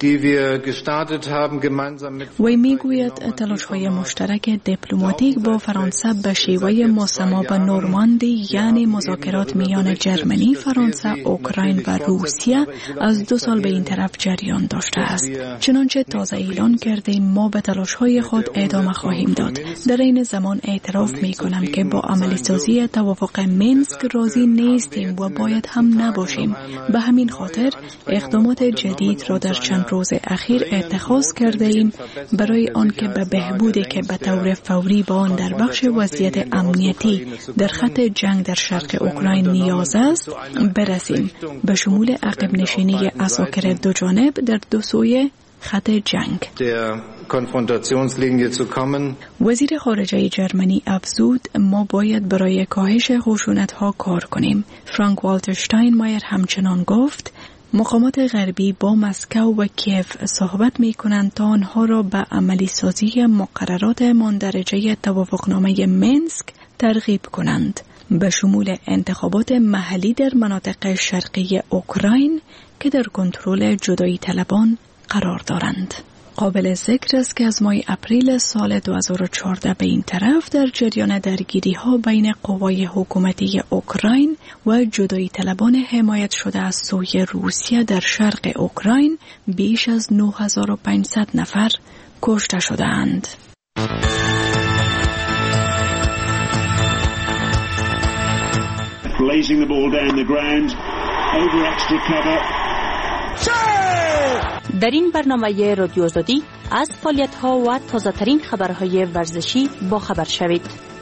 وی میگوید تلاش‌های مشترک دیپلماتیک با فرانسه به شیوه مسما به نورماندی یعنی مذاکرات میان جرمنی، فرانسه، اوکراین و روسیه از دو سال به این طرف جریان داشته است. چنانچه تازه اعلان کردیم ما به تلاش‌های خود ادامه خواهیم داد. در این زمان اعتراف میکنم که با عملی سازی توافق مینسک راضی نیستیم و باید هم نباشیم. به همین خاطر اقدامات جدید را در چند روز اخیر اتخاذ کرده ایم برای آنکه به بهبودی که به طور فوری با آن در بخش وضعیت امنیتی در خط جنگ در شرق اوکراین نیاز است برسیم، به شمول عقب نشینی عساکر دو جانب در دو سوی خط جنگ. وزیر خارجه جرمنی افزود ما باید برای کاهش خشونت‌ها کار کنیم. فرانک والتر شتاینمایر همچنان گفت مقامات غربی با مسکو و کیف صحبت می کنند تا آنها را به عملی سازی مقررات مندرجه توافقنامه مینسک ترغیب کنند، به شمول انتخابات محلی در مناطق شرقی اوکراین که در کنترل جدایی طلبان قرار دارند. قابل ذکر است که از ماه اپریل سال دو هزار و چهارده به این طرف در جریان درگیری ها بین قوای حکومتی اوکراین و جدایی طلبان حمایت شده از سوی روسیه در شرق اوکراین بیش از نه هزار و پانصد نفر کشته شده‌اند. Blazing the ball down the ground over extra cover. در این برنامه رادیو آزادی از فعالیت‌ها و تازه‌ترین خبرهای ورزشی با خبر شوید.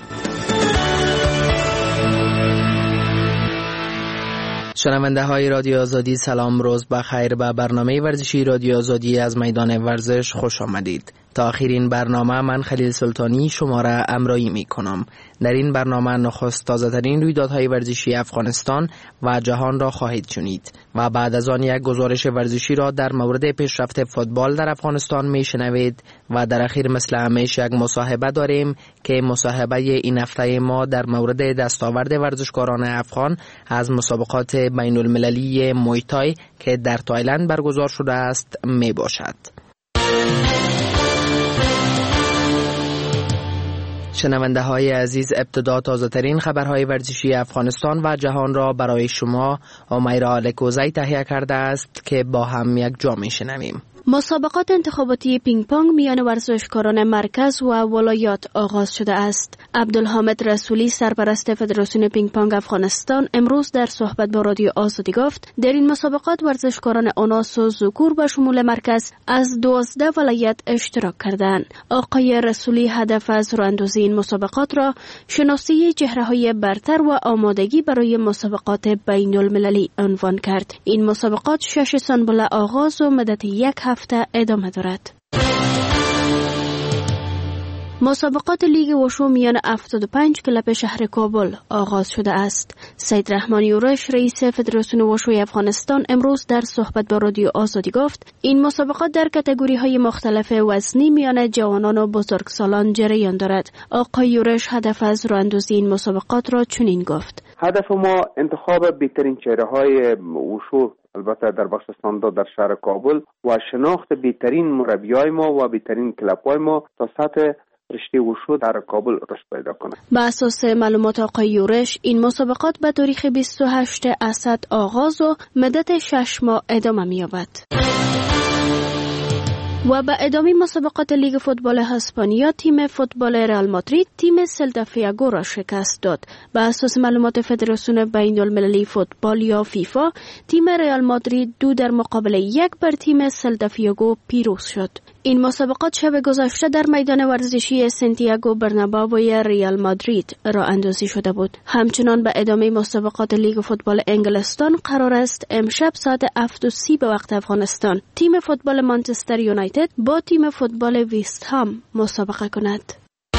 شنونده های رادیو آزادی سلام، روز بخیر. به برنامه ورزشی رادیو آزادی از میدان ورزش خوش آمدید. تا آخرین برنامه من خلیل سلطانی شما را همراهی می کنم. در این برنامه نخست تازه ترین رویدادهای ورزشی افغانستان و جهان را خواهید شنید و بعد از آن یک گزارش ورزشی را در مورد پیشرفت فوتبال در افغانستان می شنوید و در اخیر مثل همیشه یک مصاحبه داریم که مصاحبه این هفته ما در مورد دستاورد ورزشکاران افغان از مسابقات بین المللی موی تای که در تایلند برگزار شده است می باشد. شنونده های عزیز، ابتدا تازه ترین خبرهای ورزشی افغانستان و جهان را برای شما امیرا الکوزی تهیه کرده است که با هم یک جا می شنویم. مسابقات انتخاباتی پینگ پونگ میان ورزشکاران مرکز و ولایات آغاز شده است. عبدالحامد رسولی سرپرست فدراسیون پینگ پونگ افغانستان امروز در صحبت با رادیو آزادی گفت در این مسابقات ورزشکاران اوناس و ذکور به شمول مرکز از دوازده ولایت اشتراک کردند. آقای رسولی هدف از راه‌اندازی این مسابقات را شناسی چهره‌های برتر و آمادگی برای مسابقات بین المللی عنوان کرد. این مسابقات شش سنبله آغاز و مدت یک هفته ادامه دارد. مسابقات لیگ وشو میان هفتاد و پنج کلب شهر کابل آغاز شده است. سید رحمان یورش رئیس فدراسیون وشوی افغانستان امروز در صحبت با رادیو آزادی گفت این مسابقات در کاتگوری‌های مختلف وزنی میان جوانان و بزرگسالان جریان دارد. آقای یورش هدف از راه‌اندازی این مسابقات را چنین گفت: هدف ما انتخاب بهترین چهره‌های وشو البته در بخش استاندارد در شهر کابل و شناخت بهترین مربیای ما و بهترین کلب‌های ما تا سطح رشته وشو در کابل رشد پیدا کنه. بر اساس معلومات آقای یورش این مسابقات به تاریخ بیست و هشتم اسد آغاز و مدت شش ماه ادامه می‌یابد. و به ادامه مسابقات لیگ فوتبال اسپانیا تیم فوتبال رئال مادرید تیم سلتا فیگو را شکست داد. به اساس معلومات فدراسیون بین المللی فوتبال یا فیفا تیم رئال مادرید دو در مقابل یک بر تیم سلتا فیگو پیروز شد. این مسابقات شب گذشته در میدان ورزشی سانتیاگو برنابئو ریال مادرید راه اندازی شده بود. همچنان به ادامه مسابقات لیگ فوتبال انگلستان قرار است امشب ساعت هفت و سی به وقت افغانستان تیم فوتبال منچستر یونایتد با تیم فوتبال ویست هام مسابقه کند.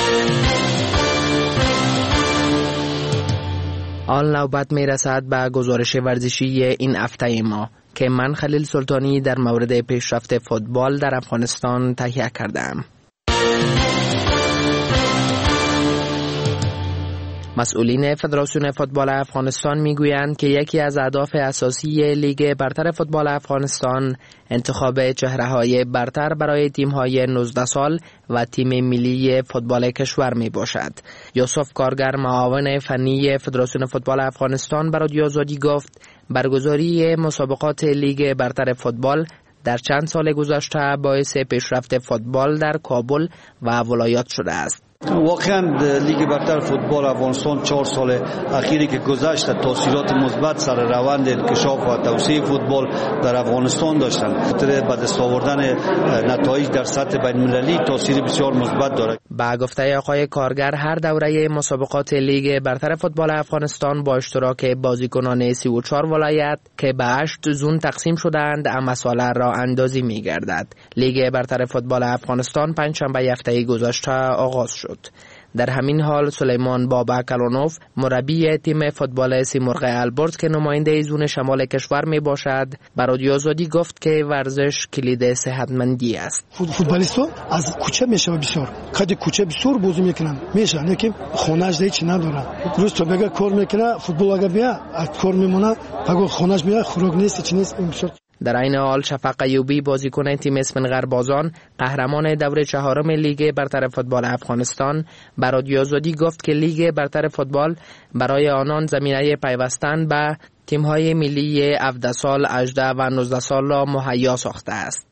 آن نوبت می رسد به گزارش ورزشی این هفته ما که من خلیل سلطانی در مورد پیشرفت فوتبال در افغانستان تهیه کردم. مسئولین فدراسیون فوتبال افغانستان میگویند که یکی از اهداف اساسی لیگ برتر فوتبال افغانستان انتخاب چهره‌های برتر برای تیم‌های نوزده سال و تیم ملی فوتبال کشور می باشد. یوسف کارگر معاون فنی فدراسیون فوتبال افغانستان به رادیو آزادی گفت مسابقاتی مسابقات لیگ برتر فوتبال در چند سال گذشته باعث پیشرفت فوتبال در کابل و ولایات شده است. واقعا لیگ برتر فوتبال افغانستان چهار سال اخیری که گذشته تاثیرات مثبت سر روند انکشاف و توسعه فوتبال در افغانستان داشتند. خاطر به دست آوردن نتایج در سطح بین المللی تاثیر بسیار مثبت دارد. با گفته آقای کارگر هر دوره مسابقات لیگ برتر فوتبال افغانستان با اشتراک بازیکنان سی و چهار ولایت که به هشت زون تقسیم شدند مسائل را اندازی می گردد. لیگ برتر فوتبال افغانستان پنجشنبه هفته گذشته آغاز شد. در همین حال سلیمان بابا کلونوف مربی تیم فوتبال سیمرغ البرز که نماینده زون شمال کشور می باشد بر رادیو آزادی گفت که ورزش کلید صحتمندی است. فوتبالیست‌ها از کوچه میشه بسیار قد کوچه بسیار بازی میکنن میشه لیکن خونه‌اش هیچ نداره. روز تو بگه کار میکنه فوتبال اگه بیا کار میمونه بگو خونه‌اش میاد خوراک نیست چی نیست بسیار. در این حال شفق ایوبی بازیکن تیم اسفندگر بازان قهرمان دوره چهارم لیگ برتر فوتبال افغانستان بر رادیو آزادی گفت که لیگ برتر فوتبال برای آنان زمینه پیوستن به تیم‌های ملی هفده سال، هجده و نوزده سال را مهیا ساخته است.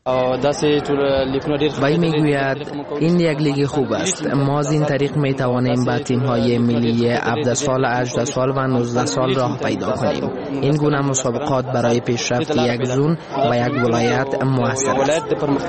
وی میگوید این یک لیگ خوب است. ما از این طریق می توانیم به تیم‌های ملی هفده سال، هجده سال و نوزده سال راه پیدا کنیم. این گونه مسابقات برای پیشرفت یک زون و یک ولایت موثر است.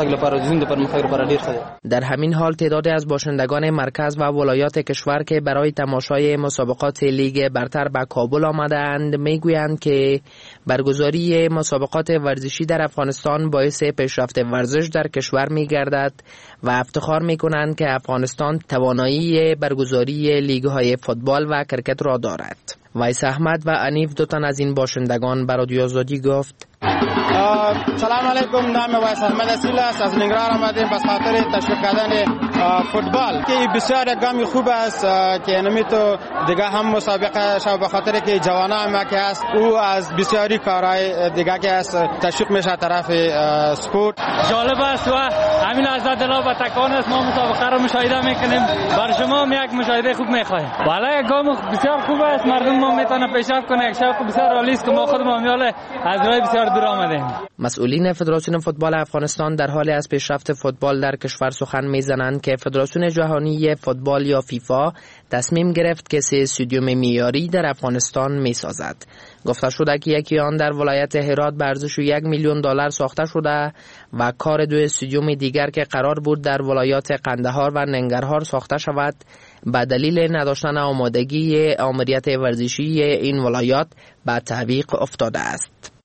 در همین حال تعدادی از باشندگان مرکز و ولایات کشور که برای تماشای مسابقات لیگ برتر به کابل آمدند میگویند که برگزاری مسابقات ورزشی در افغانستان باعث پیشرفت ورزش در کشور می گردد و افتخار می کنند که افغانستان توانایی برگزاری لیگ های فوتبال و کرکت را دارد. ویس احمد و انیف دو تن از این باشندگان بر رادیو آزادی گفت سلام علیکم، نام ویس احمد اصیل است. از ننگرهار آمدیم به خاطر تشویق کردن فوتبال که بسیار یک گامی خوب است که نمی تو دیگه هم مسابقه شو به خاطر که جوانا هم که است او از بسیاری کارهای دیگه که است تشویق میشه طرف سپورت. جالب است و همین از دل و تکان است. ما مسابقه رو مشاهده میکنیم، بر شما هم یک مشاهده خوب میخواهیم. والا یک گام بسیار خوب است، مردم ما میتونه پیشرفت کنه. یک شوق بسیار عالی است که ما خودمون از راه بسیار دور آمدیم. مسئولین فدراسیون فوتبال افغانستان در حال از پیشرفت فوتبال در کشور سخن میزنند که فدراسیون جهانی فوتبال یا فیفا تصمیم گرفت که سه استادیوم معیاری در افغانستان میسازد. گفته شده که یکی آن در ولایت هرات به ارزش یک میلیون دلار ساخته شده و کار دو استادیوم دیگر که قرار بود در ولایات قندهار و ننگرهار ساخته شود به دلیل نداشتن آمادگی آمریت ورزشی این ولایات به تعویق افتاده است.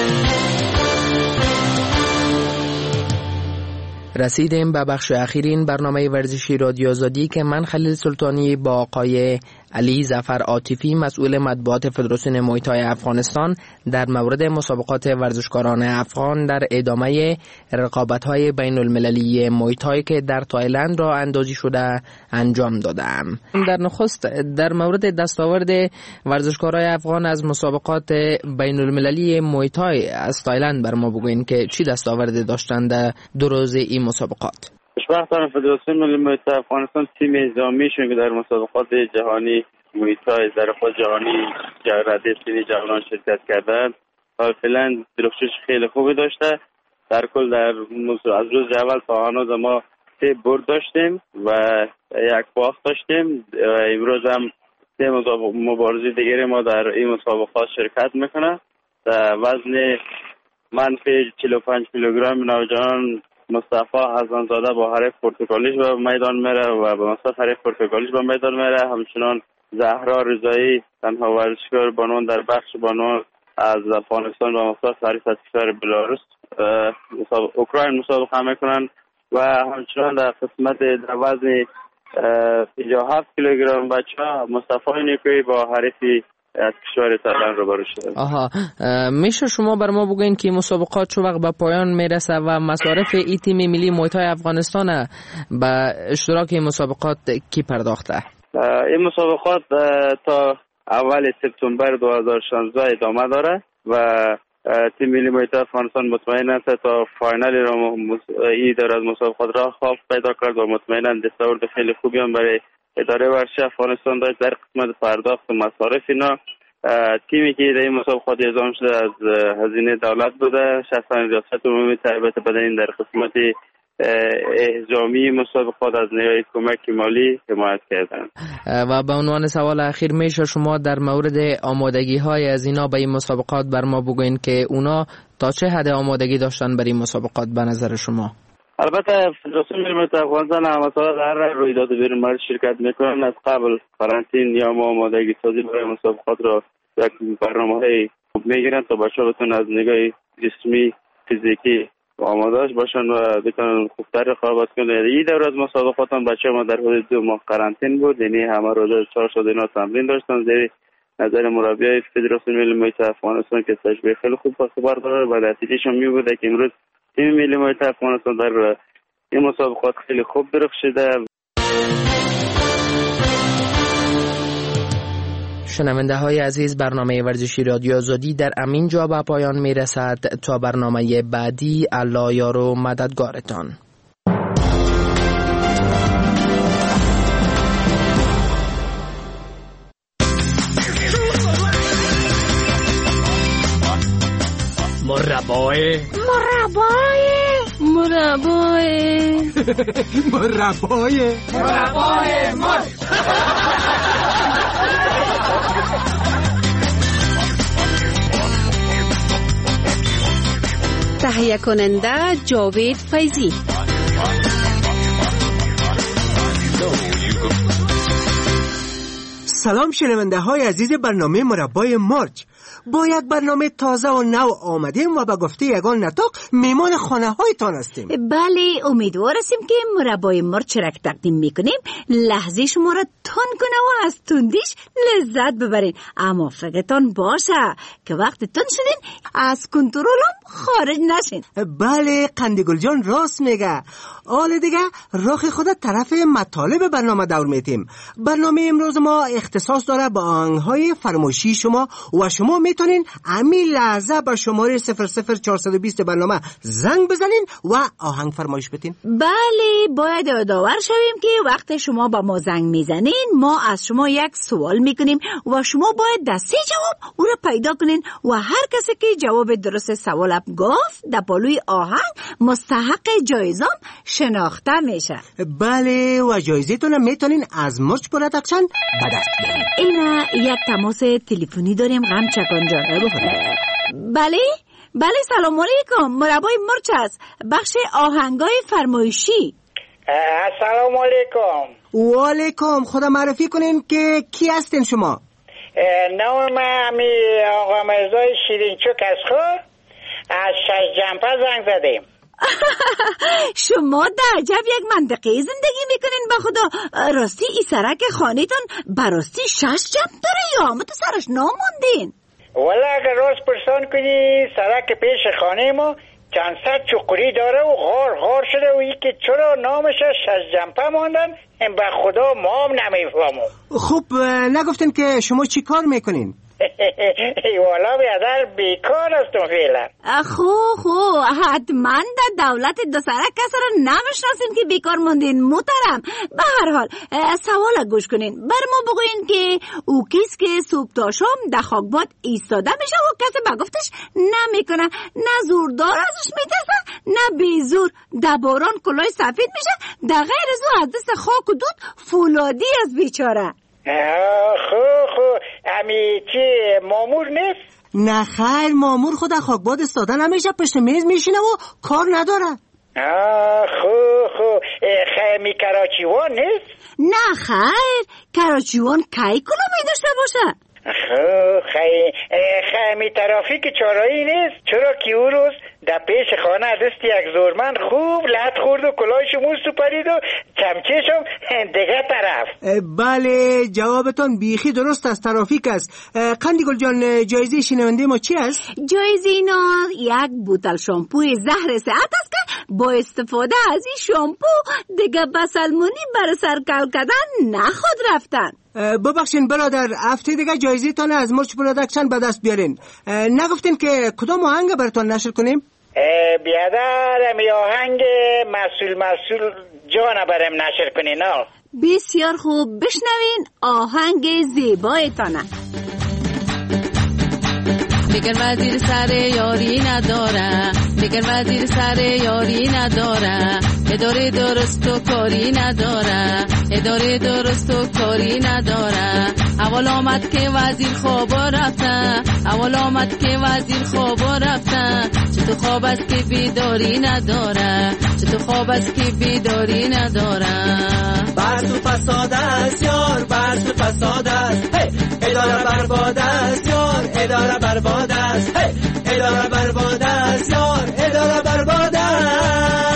رسیدیم به بخش اخیرین برنامه ورزشی رادیو آزادی که من خلیل سلطانی با آقای علی ظفر عاطفی مسئول مطبوعات فدراسیون موی تای افغانستان در مورد مسابقات ورزشکاران افغان در ادامه رقابت‌های بین المللی موی تای که در تایلند را اندازی شده انجام دادم. در نخست در مورد دستاورد ورزشکارای افغان از مسابقات بین المللی موی تای از تایلند بر ما بگوین که چی دستاورد داشتند دو روز این مسابقات. خوشبختانه فدراسیون ملی موی تای افغانستان تیم اعزامیشون که در مسابقات جهانی موی تای در خود جهانی رده سینی جوانان شرکت کردند فعلا درخشش خیلی خوبی داشته. در کل در از روز اول تا هنوز ما سه برد داشتیم و یک باخت داشتیم. امروز هم سه مبارزه دیگری ما در این مسابقات شرکت میکنه. در وزن منفی چهل و پنج کیلوگرم نوجوان مصطفی حسن‌زاده با حریف پرتغالیش به میدان میره و به مصطفی حریف پرتغالیش به میدان میره. همچنان زهرا رضایی تنها ورزشکار بانوان در بخش بانوان از افغانستان و مصطفی حریف از کشور بلاروس اوکراین مسابقه میکنن و همچنان در قسمت در وزن پنجاه و هفت کیلوگرم بچه‌ها مصطفی نیکویی با حریفی از کشور تایلند روبرو شده. آها، میشه شما بر ما بگین که مسابقات چه وقت به پایان میرسه و مصارف ای تیم ملی موی تای افغانستان به اشتراک این مسابقات کی پرداخته؟ این مسابقات تا اول سپتامبر دو هزار و شانزده ادامه داره و تیم ملی محیط افغانستان مطمئن است تا فاینال را این دور از مسابقات را خواب پیدا کرد و مطمئنا دستاورد خیلی خوبی هم برای اداره ورزش افغانستان داشت. در قسمت پرداخت مصارف اینا تیمی که در این مسابقات اعزام شده از هزینه دولت بوده. شخصا ریاست عمومی تربیت بدنی در قسمت احجامی مسابقات از نیروی کمک مالی حمایت کردند. و به عنوان سوال اخیر میشه شما در مورد آمادگی های از اینا به این مسابقات بر ما بگوین که اونا تا چه حد آمادگی داشتن برای مسابقات به نظر شما؟ البته فدراسیون ملی محیط افغانستان هم مثلا هر رویداد بیرون‌مرزی شرکت میکنن. از قبل قرنطین یا ما آمادگی سازی برای مسابقات را یک برنامه‌ای خوب میگیرن تا بچه‌ها بتونن از نگاه جسمی فیزیکی آماده‌اش باشن و بتونن خوبتر رقابت کنن. این دور از مسابقات هم بچه‌ها ما در حدود دو ماه قرنطین بود، یعنی همه روزا چهار ساعت اینا تمرین داشتن زیر نظر مربی فدراسیون ملی محیط افغانستان که تجربه خیلی خوب خبر داره و نتیجهش هم می‌بوده که امروز تیم ملی محیط افغانستان در این مسابقات خیلی خوب درخشیده. شنونده های عزیز، برنامه ورزشی رادیو آزادی در امین جا به پایان می رسد. تا برنامه بعدی، الله یار و مددگارتان. مربای مربای مربای مربای مربای مر تهیه کننده جاوید فیضی. سلام شنونده های عزیز برنامه مربای مرچ. با یک برنامه تازه و نو آمدیم و به گفته یگان نطاق میمان خانه هایتان هستیم. بله، امیدوار هستیم که مربای مرچ را تقدیم میکنیم لحظه شما را تند کنه و از تندیش لذت ببرین. اما فکرتان باشه که وقتی تند شدین از کنترل هم خارج نشین. بله، قندگل جان راست میگه. حالا دیگه راه خود طرف مطالب برنامه دور میتیم. برنامه امروز ما اختصاص داره به آهنگ‌های فرمایشی شما و شما میتونین همین لحظه به شماره صفر صفر چهارصد و بیست برنامه زنگ بزنین و آهنگ فرمایش بدین. بله، باید یادآور شویم که وقت شما با ما زنگ میزنین ما از شما یک سوال میکنیم و شما باید در سه جواب او را پیدا کنین و هر کسی که جواب درست سوال گفت در پالوی آهنگ مستحق جایزه شناخته میشه. بله، و جایزتون میتونین از مرچ پروداکشن به دست بیارین. اینا یک تماس تلفنی داریم غم چکان جان. بله بله، سلام علیکم، مربای مرچ است، بخش آهنگای فرمایشی. سلام علیکم. و علیکم. خدا معرفی کنین که کی هستین شما؟ نام من امی آقا مرزای شیرینچوک از خور از شش جنپه زنگ زدیم. شما در عجب یک منطقه زندگی میکنین با خدا. راستی ای سرک خانهتان براستی شش جنب داره یا همه تو سرش ناموندین؟ والا اگر راست پرسان کنی سرک پیش خانه ما چند صد چقوری داره و غار غار شده و ای که چرا نامش شش جنبه ماندن این به خدا ما هم نمیفهمم. خب نگفتن که شما چی کار میکنین؟ والا بیادر بیکار هستم فعلا. خو خو حتما در دولت دو سرک کس را نمیشناسین که بیکار موندین محترم. به هر حال سوال گوش کنین، بر ما بگوین که او کیست که صبح تا شام در خاکباد ایستاده میشه و کسی با گفتش نمیکنه، نه زوردار ازش میترسه نه بیزور، در باران کلاه سفید میشه، در غیر از او از دست خاک و دود فولادی از بیچاره. خو خو امی چی مامور نیست؟ نه خیر، مامور خود خاکباد استادن همیشه پشت میز میشینه و کار نداره. خو خو خیمی کراچیوان نیست؟ نه خیر، کراچیوان کی کلا میداشته باشه؟ خو خی خیمی ترافیک چارایی نیست؟ چرا که او روز در پیش خانه دستی یک زورمند خوب لط خورد و کلاهش موستو پرید و چمچهشم دیگه طرف. بله، جوابتان بیخی درست است، ترافیک است. قندگل جان، جایزه شنونده ما چی است؟ جایزه اینا یک بوتل شامپوی زهر صحت است که با استفاده از این شامپو دیگه به سلمونی بر سر کل کردن نخواد رفتن. ببخشین برادر، هفته دیگه جایزه تان از مرچ پروداکشن به دست بیارین. نگفتین که کدام آهنگ براتون نشر کنیم؟ بیادر می آهنگ مسئول مسئول جان برم نشر کنین. بسیار خوب، بشنوین آهنگ زیبایتانه. دیگر وزیر سر یاری نداره، دیگر وزیر سر یاری نداره، اداره درست و کاری نداره، اداره درست و کاری نداره. اول آمد که وزیر خواب رفته، اول آمد که وزیر خواب رفته. چه تو خواب است که بیداری نداره، چه تو خواب است که بیداری نداره. بس و فساد است یار، بس و فساد است، اداره برباد است یار، اداره برباد است، اداره برباد است یار، اداره برباد است.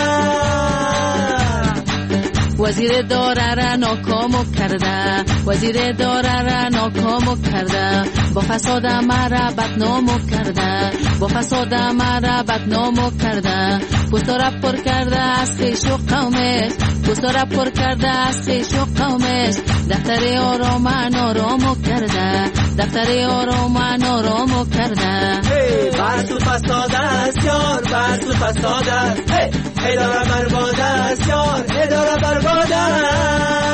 وزیر داره را ناکامو کرده، وزیر داره را ناکامو کرده. با فساد مرا بدنامو کرده، با فساد مرا بدنامو کرده. پوستا را پر کرده از خویش و قومش، پوستا را پر کرده از خویش و قومش. دفتر آرام نارامو کرده، دفتر آرام نارامو کرده. بس و فساد است یار، بس و فساد است، اداره برباد است یار، اداره برباد است.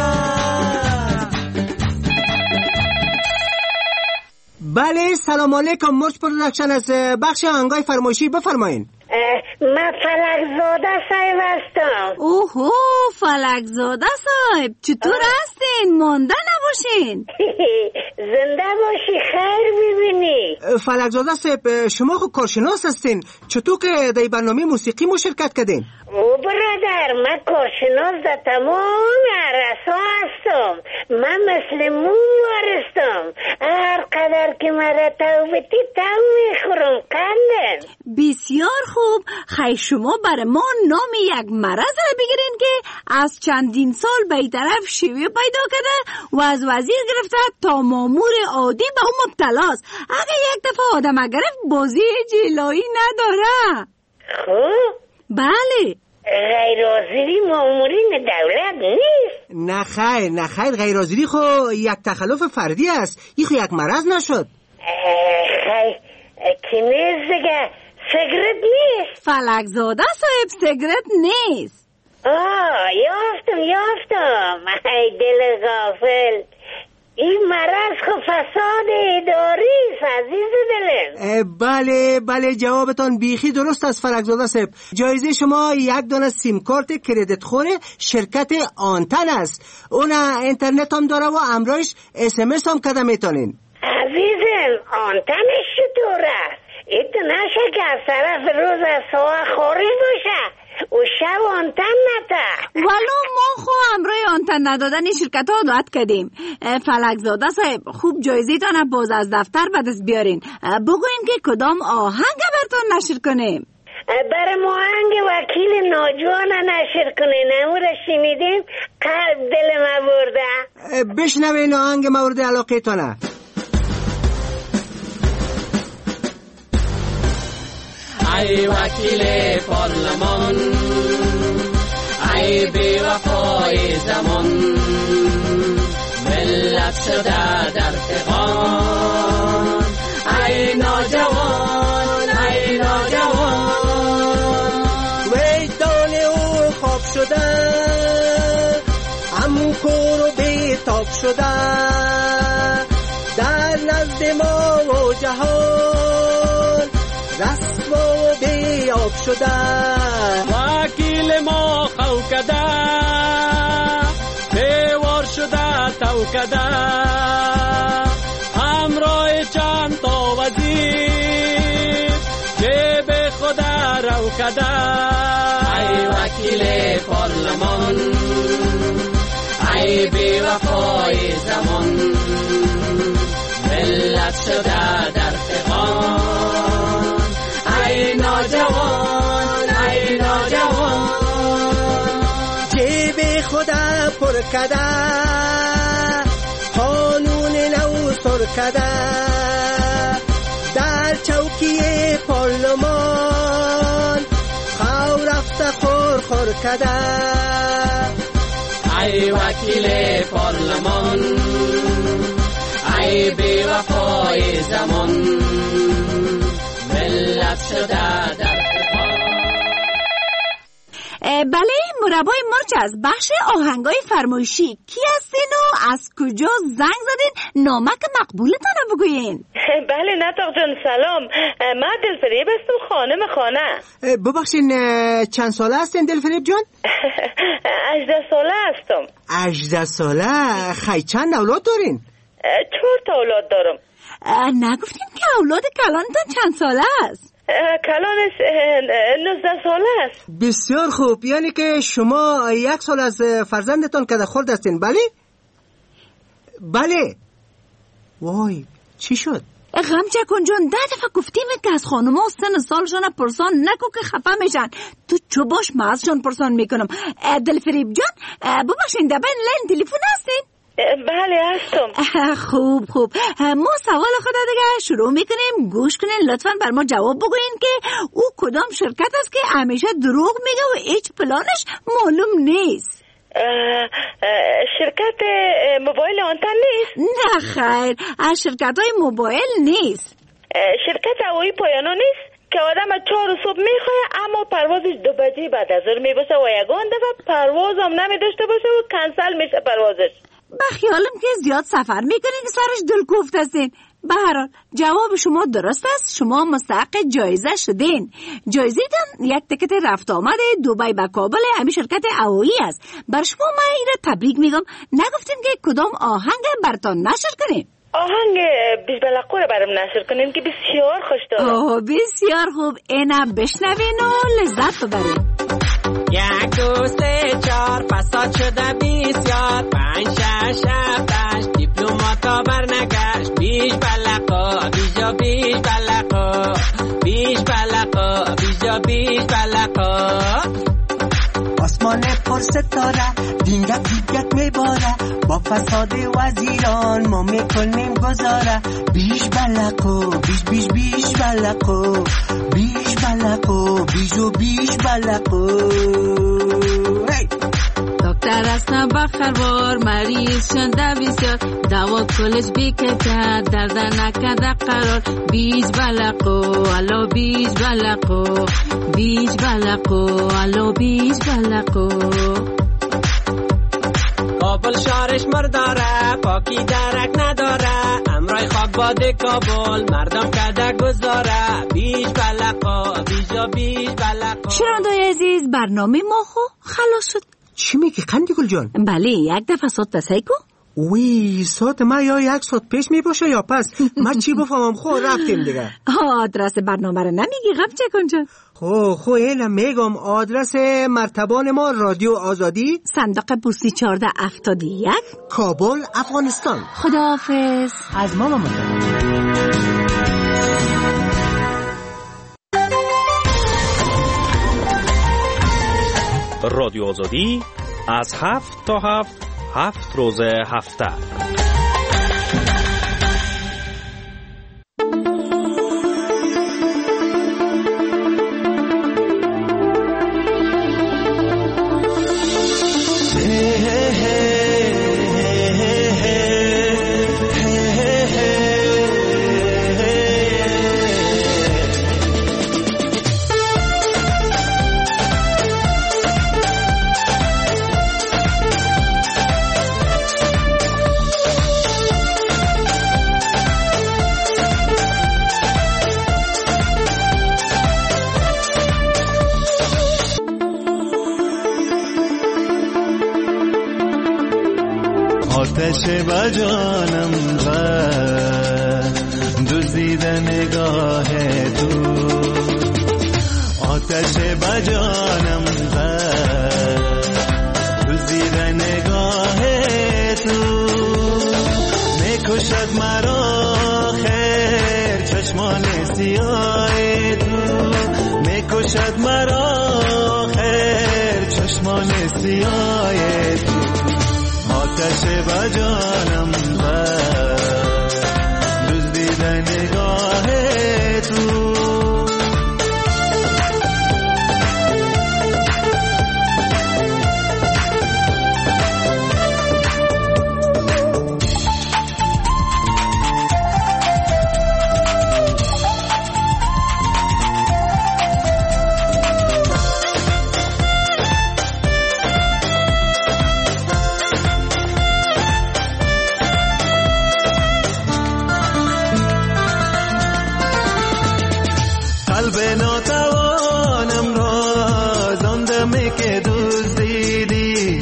بله سلام علیکم، مرچ پروداکشن از بخش آهنگای فرمایشی، بفرمایین. من فلکزاده صاحب هستم. اوهو فلکزاده صاحب، چطور هستین؟ مانده نباشین. زنده باشی، خیر ببینی. فلکزاده صاحب شما خود کارشناس هستین، چطور که در برنامه موسیقی ما شرکت کردین؟ او برادر، من کارشناس در تمام عرصا هستم. من مثل موم وارستم، هر قدر که مرا توبتی تو میخورم کندن. بسیار خوب، خیلی شما برای ما نام یک مرض را بگیرین که از چندین سال به این طرف شیوه پیدا کرده و از وزیر گرفته تا مامور عادی به اون مبتلاست. اگه یک دفعه آدم گرفت بازی جلایی نداره. خوب؟ بله. غیر حاضری مامورین دولت نیست؟ نه خیر، نه خیر، غیر حاضری خو یک تخلف فردی است، این خو یک مرض نشد. خیر که نیست دیگه، سیگرت نیست؟ فلکزاده صاحب سیگرت نیست. آه یافتم یافتم، ای دل غافل، این مرض خو فساد اداری است عزیز دلم. بله بله، جوابتان بیخی درست است فلکزاده صاحب. جایزه شما یک دانه سیم کارت کردیت خوره شرکت آنتن است. اون اینترنت هم داره و امرایش اس ام اس هم کده میتونین. عزیزم آنتنش چطور است؟ ایتو نشه که از طرف روز از سواه خارج باشه و شب آنتن نده. ولو ما خو امروی آنتن ندادن شرکت ها دعوت کردیم. فلکزاده صاحب خوب جایزه تانه باز از دفتر به دست بیارین. بگوین که کدام آهنگ براتون نشر کنیم. برای آهنگ وکیل ناجوان نشر کنین، امور شنیدیم قلب دل ما برده. بشنوین آهنگ مورد علاقه تانه. ای وکیل پارلمان، ای بی وفای زمان، ملت شده در فغان. ای ناجوان، ای ناجوان، وجدان او خواب شده، هم کور و بیتاب شده، در نزد ما و جهان رسوا و بیاب شده. وکیل ما خوکده، بیوار شده توکده، همراه چند تا وزیر جیب خود رو کده. ای وکیل پارلمان، ای بی وفای زمان، ملت شده در فغان. ای ناجوان، ای ناجوان، جیب خدا پر کده، قانون نو سر کده، در چوکی پارلمان خو تا خور خور کده. ای وکیل پارلمان، ای بی وفای زمان، ملت شده در بله، مربای مرچ از بخش آهنگای فرمایشی کی هستین و از کجا زنگ زدین؟ نامک مقبولتان رو بگوین. بله نطق جان سلام، من دلفریب هستم، خانم خانه. ببخشین چند ساله هستین دلفریب جان؟ هجده ساله هستم. هجده ساله؟ خیلی چند اولاد دارین؟ چهار تا اولاد دارم. نگفتین که اولاد کلانتان چند ساله است؟ کلانش نوزده ساله است. بسیار خوب، یعنی که شما یک سال از فرزندتان که خورد هستین، بله؟ بله. وای چی شد؟ غمچه کن جان، ده دفعه گفتیم که از خانوما و سن سالشان پرسان نکو که خفه میشن. تو چو باش ما ازشان پرسان میکنم. دلفریب جان ببخشین دبین لین تلفن هستین؟ بله هستم. خوب خوب، ما سوال خدا دیگه شروع میکنیم، گوش کنین لطفاً بر ما جواب بگوین که او کدام شرکت است که همیشه دروغ میگه و هیچ پلانش معلوم نیست. شرکت موبایل آنتن نیست؟ نه خیر، از شرکت های موبایل نیست. شرکت هوایی پایانو نیست که آدم چهار صبح میخواه اما پروازش دو بجه بعد از ظهر میبسه و یگان دفعه پرواز هم نمیداشته باشه و کنسل میشه پروازش. بخیالم که زیاد سفر میکنین که سرش دلکوفت هستین. به هر حال جواب شما درست است، شما مستحق جایزه شدین. جایزه‌تان یک تکت رفت آمد دبی به کابل همین شرکت هوایی است. بر شما من این را تبریک میگم. نگفتین که کدام آهنگ برتان نشر کنیم؟ آهنگ بیش بلقو رو برام نشر کنیم که بسیار خوش دارم. اوه بسیار خوب، اینا بشنوین و لذت ببرین. یک دو سه چار فساد شده بسیار، پنج شش هفت هشت دیپلماتا برنگشت، بیش بلقا بیجا بیش بلقا، بیش بلقا بیجا بیش بلقا. آسمان پر ستاره دینگک دیگک میباره، با فساد وزیران ما میکنیم گذاره. بیش بلقو بیش بیش بیش بلقو، بیش بلقو بیجو بیش بلقو. دکتر اصلا بخروار مریض شنده بسیار، دوا کلش بیکته درد نکده قرار. بیش بلقو الو بیش بلقو، بیش بلقو الو بیش بلقو. کابل شارش مرداره پاکی درک نداره، امرای خاک باده کابل مردم کده گذاره. بیش بلقا بیجا بیش بلقا. شنونده‌های عزیز، برنامه ما خو خلاص شد. چی میگی قندیگل جان؟ بله، یک دفعه ساعت تسایی کو. وی ساعت ما یا یک ساعت پیش می باشه یا پس. من چی بفهمم؟ خو رفتیم دیگه. آدرس برنامه رو نمیگی غمچه کن جان؟ خو خو اینم میگم، آدرس مرتبان ما رادیو آزادی، صندوق پستی چهارده هفتاد و یک، کابل افغانستان. خداحافظ. از ماما متشکرم. رادیو آزادی از هفت تا هفت هفت روز هفته. آتش با جانم زد دزدید نگاه تو، آتش با جانم زد دزدید نگاه تو. میکشد مرا خیر چشمان سیاه تو، میکشد مرا خیر چشمان سیاه تو. آتش با جانم زد دزدید نگاه تو. زندمی که دزدیدی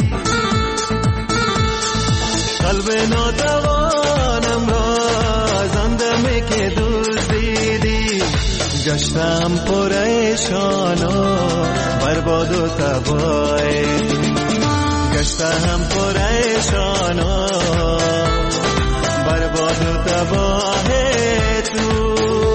قلب ناتوانم را زندمی که دزدیدی گشتم پریشان و برباد و تباه گشتم پریشان و برباد و تباه تو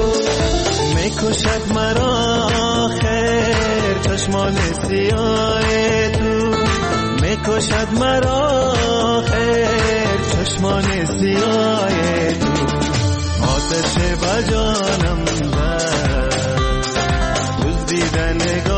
میکشد مرا خیر چشمان سیاه تو میکشد مرا خیر چشمان سیاه تو آتش بجانم بر دزدیدن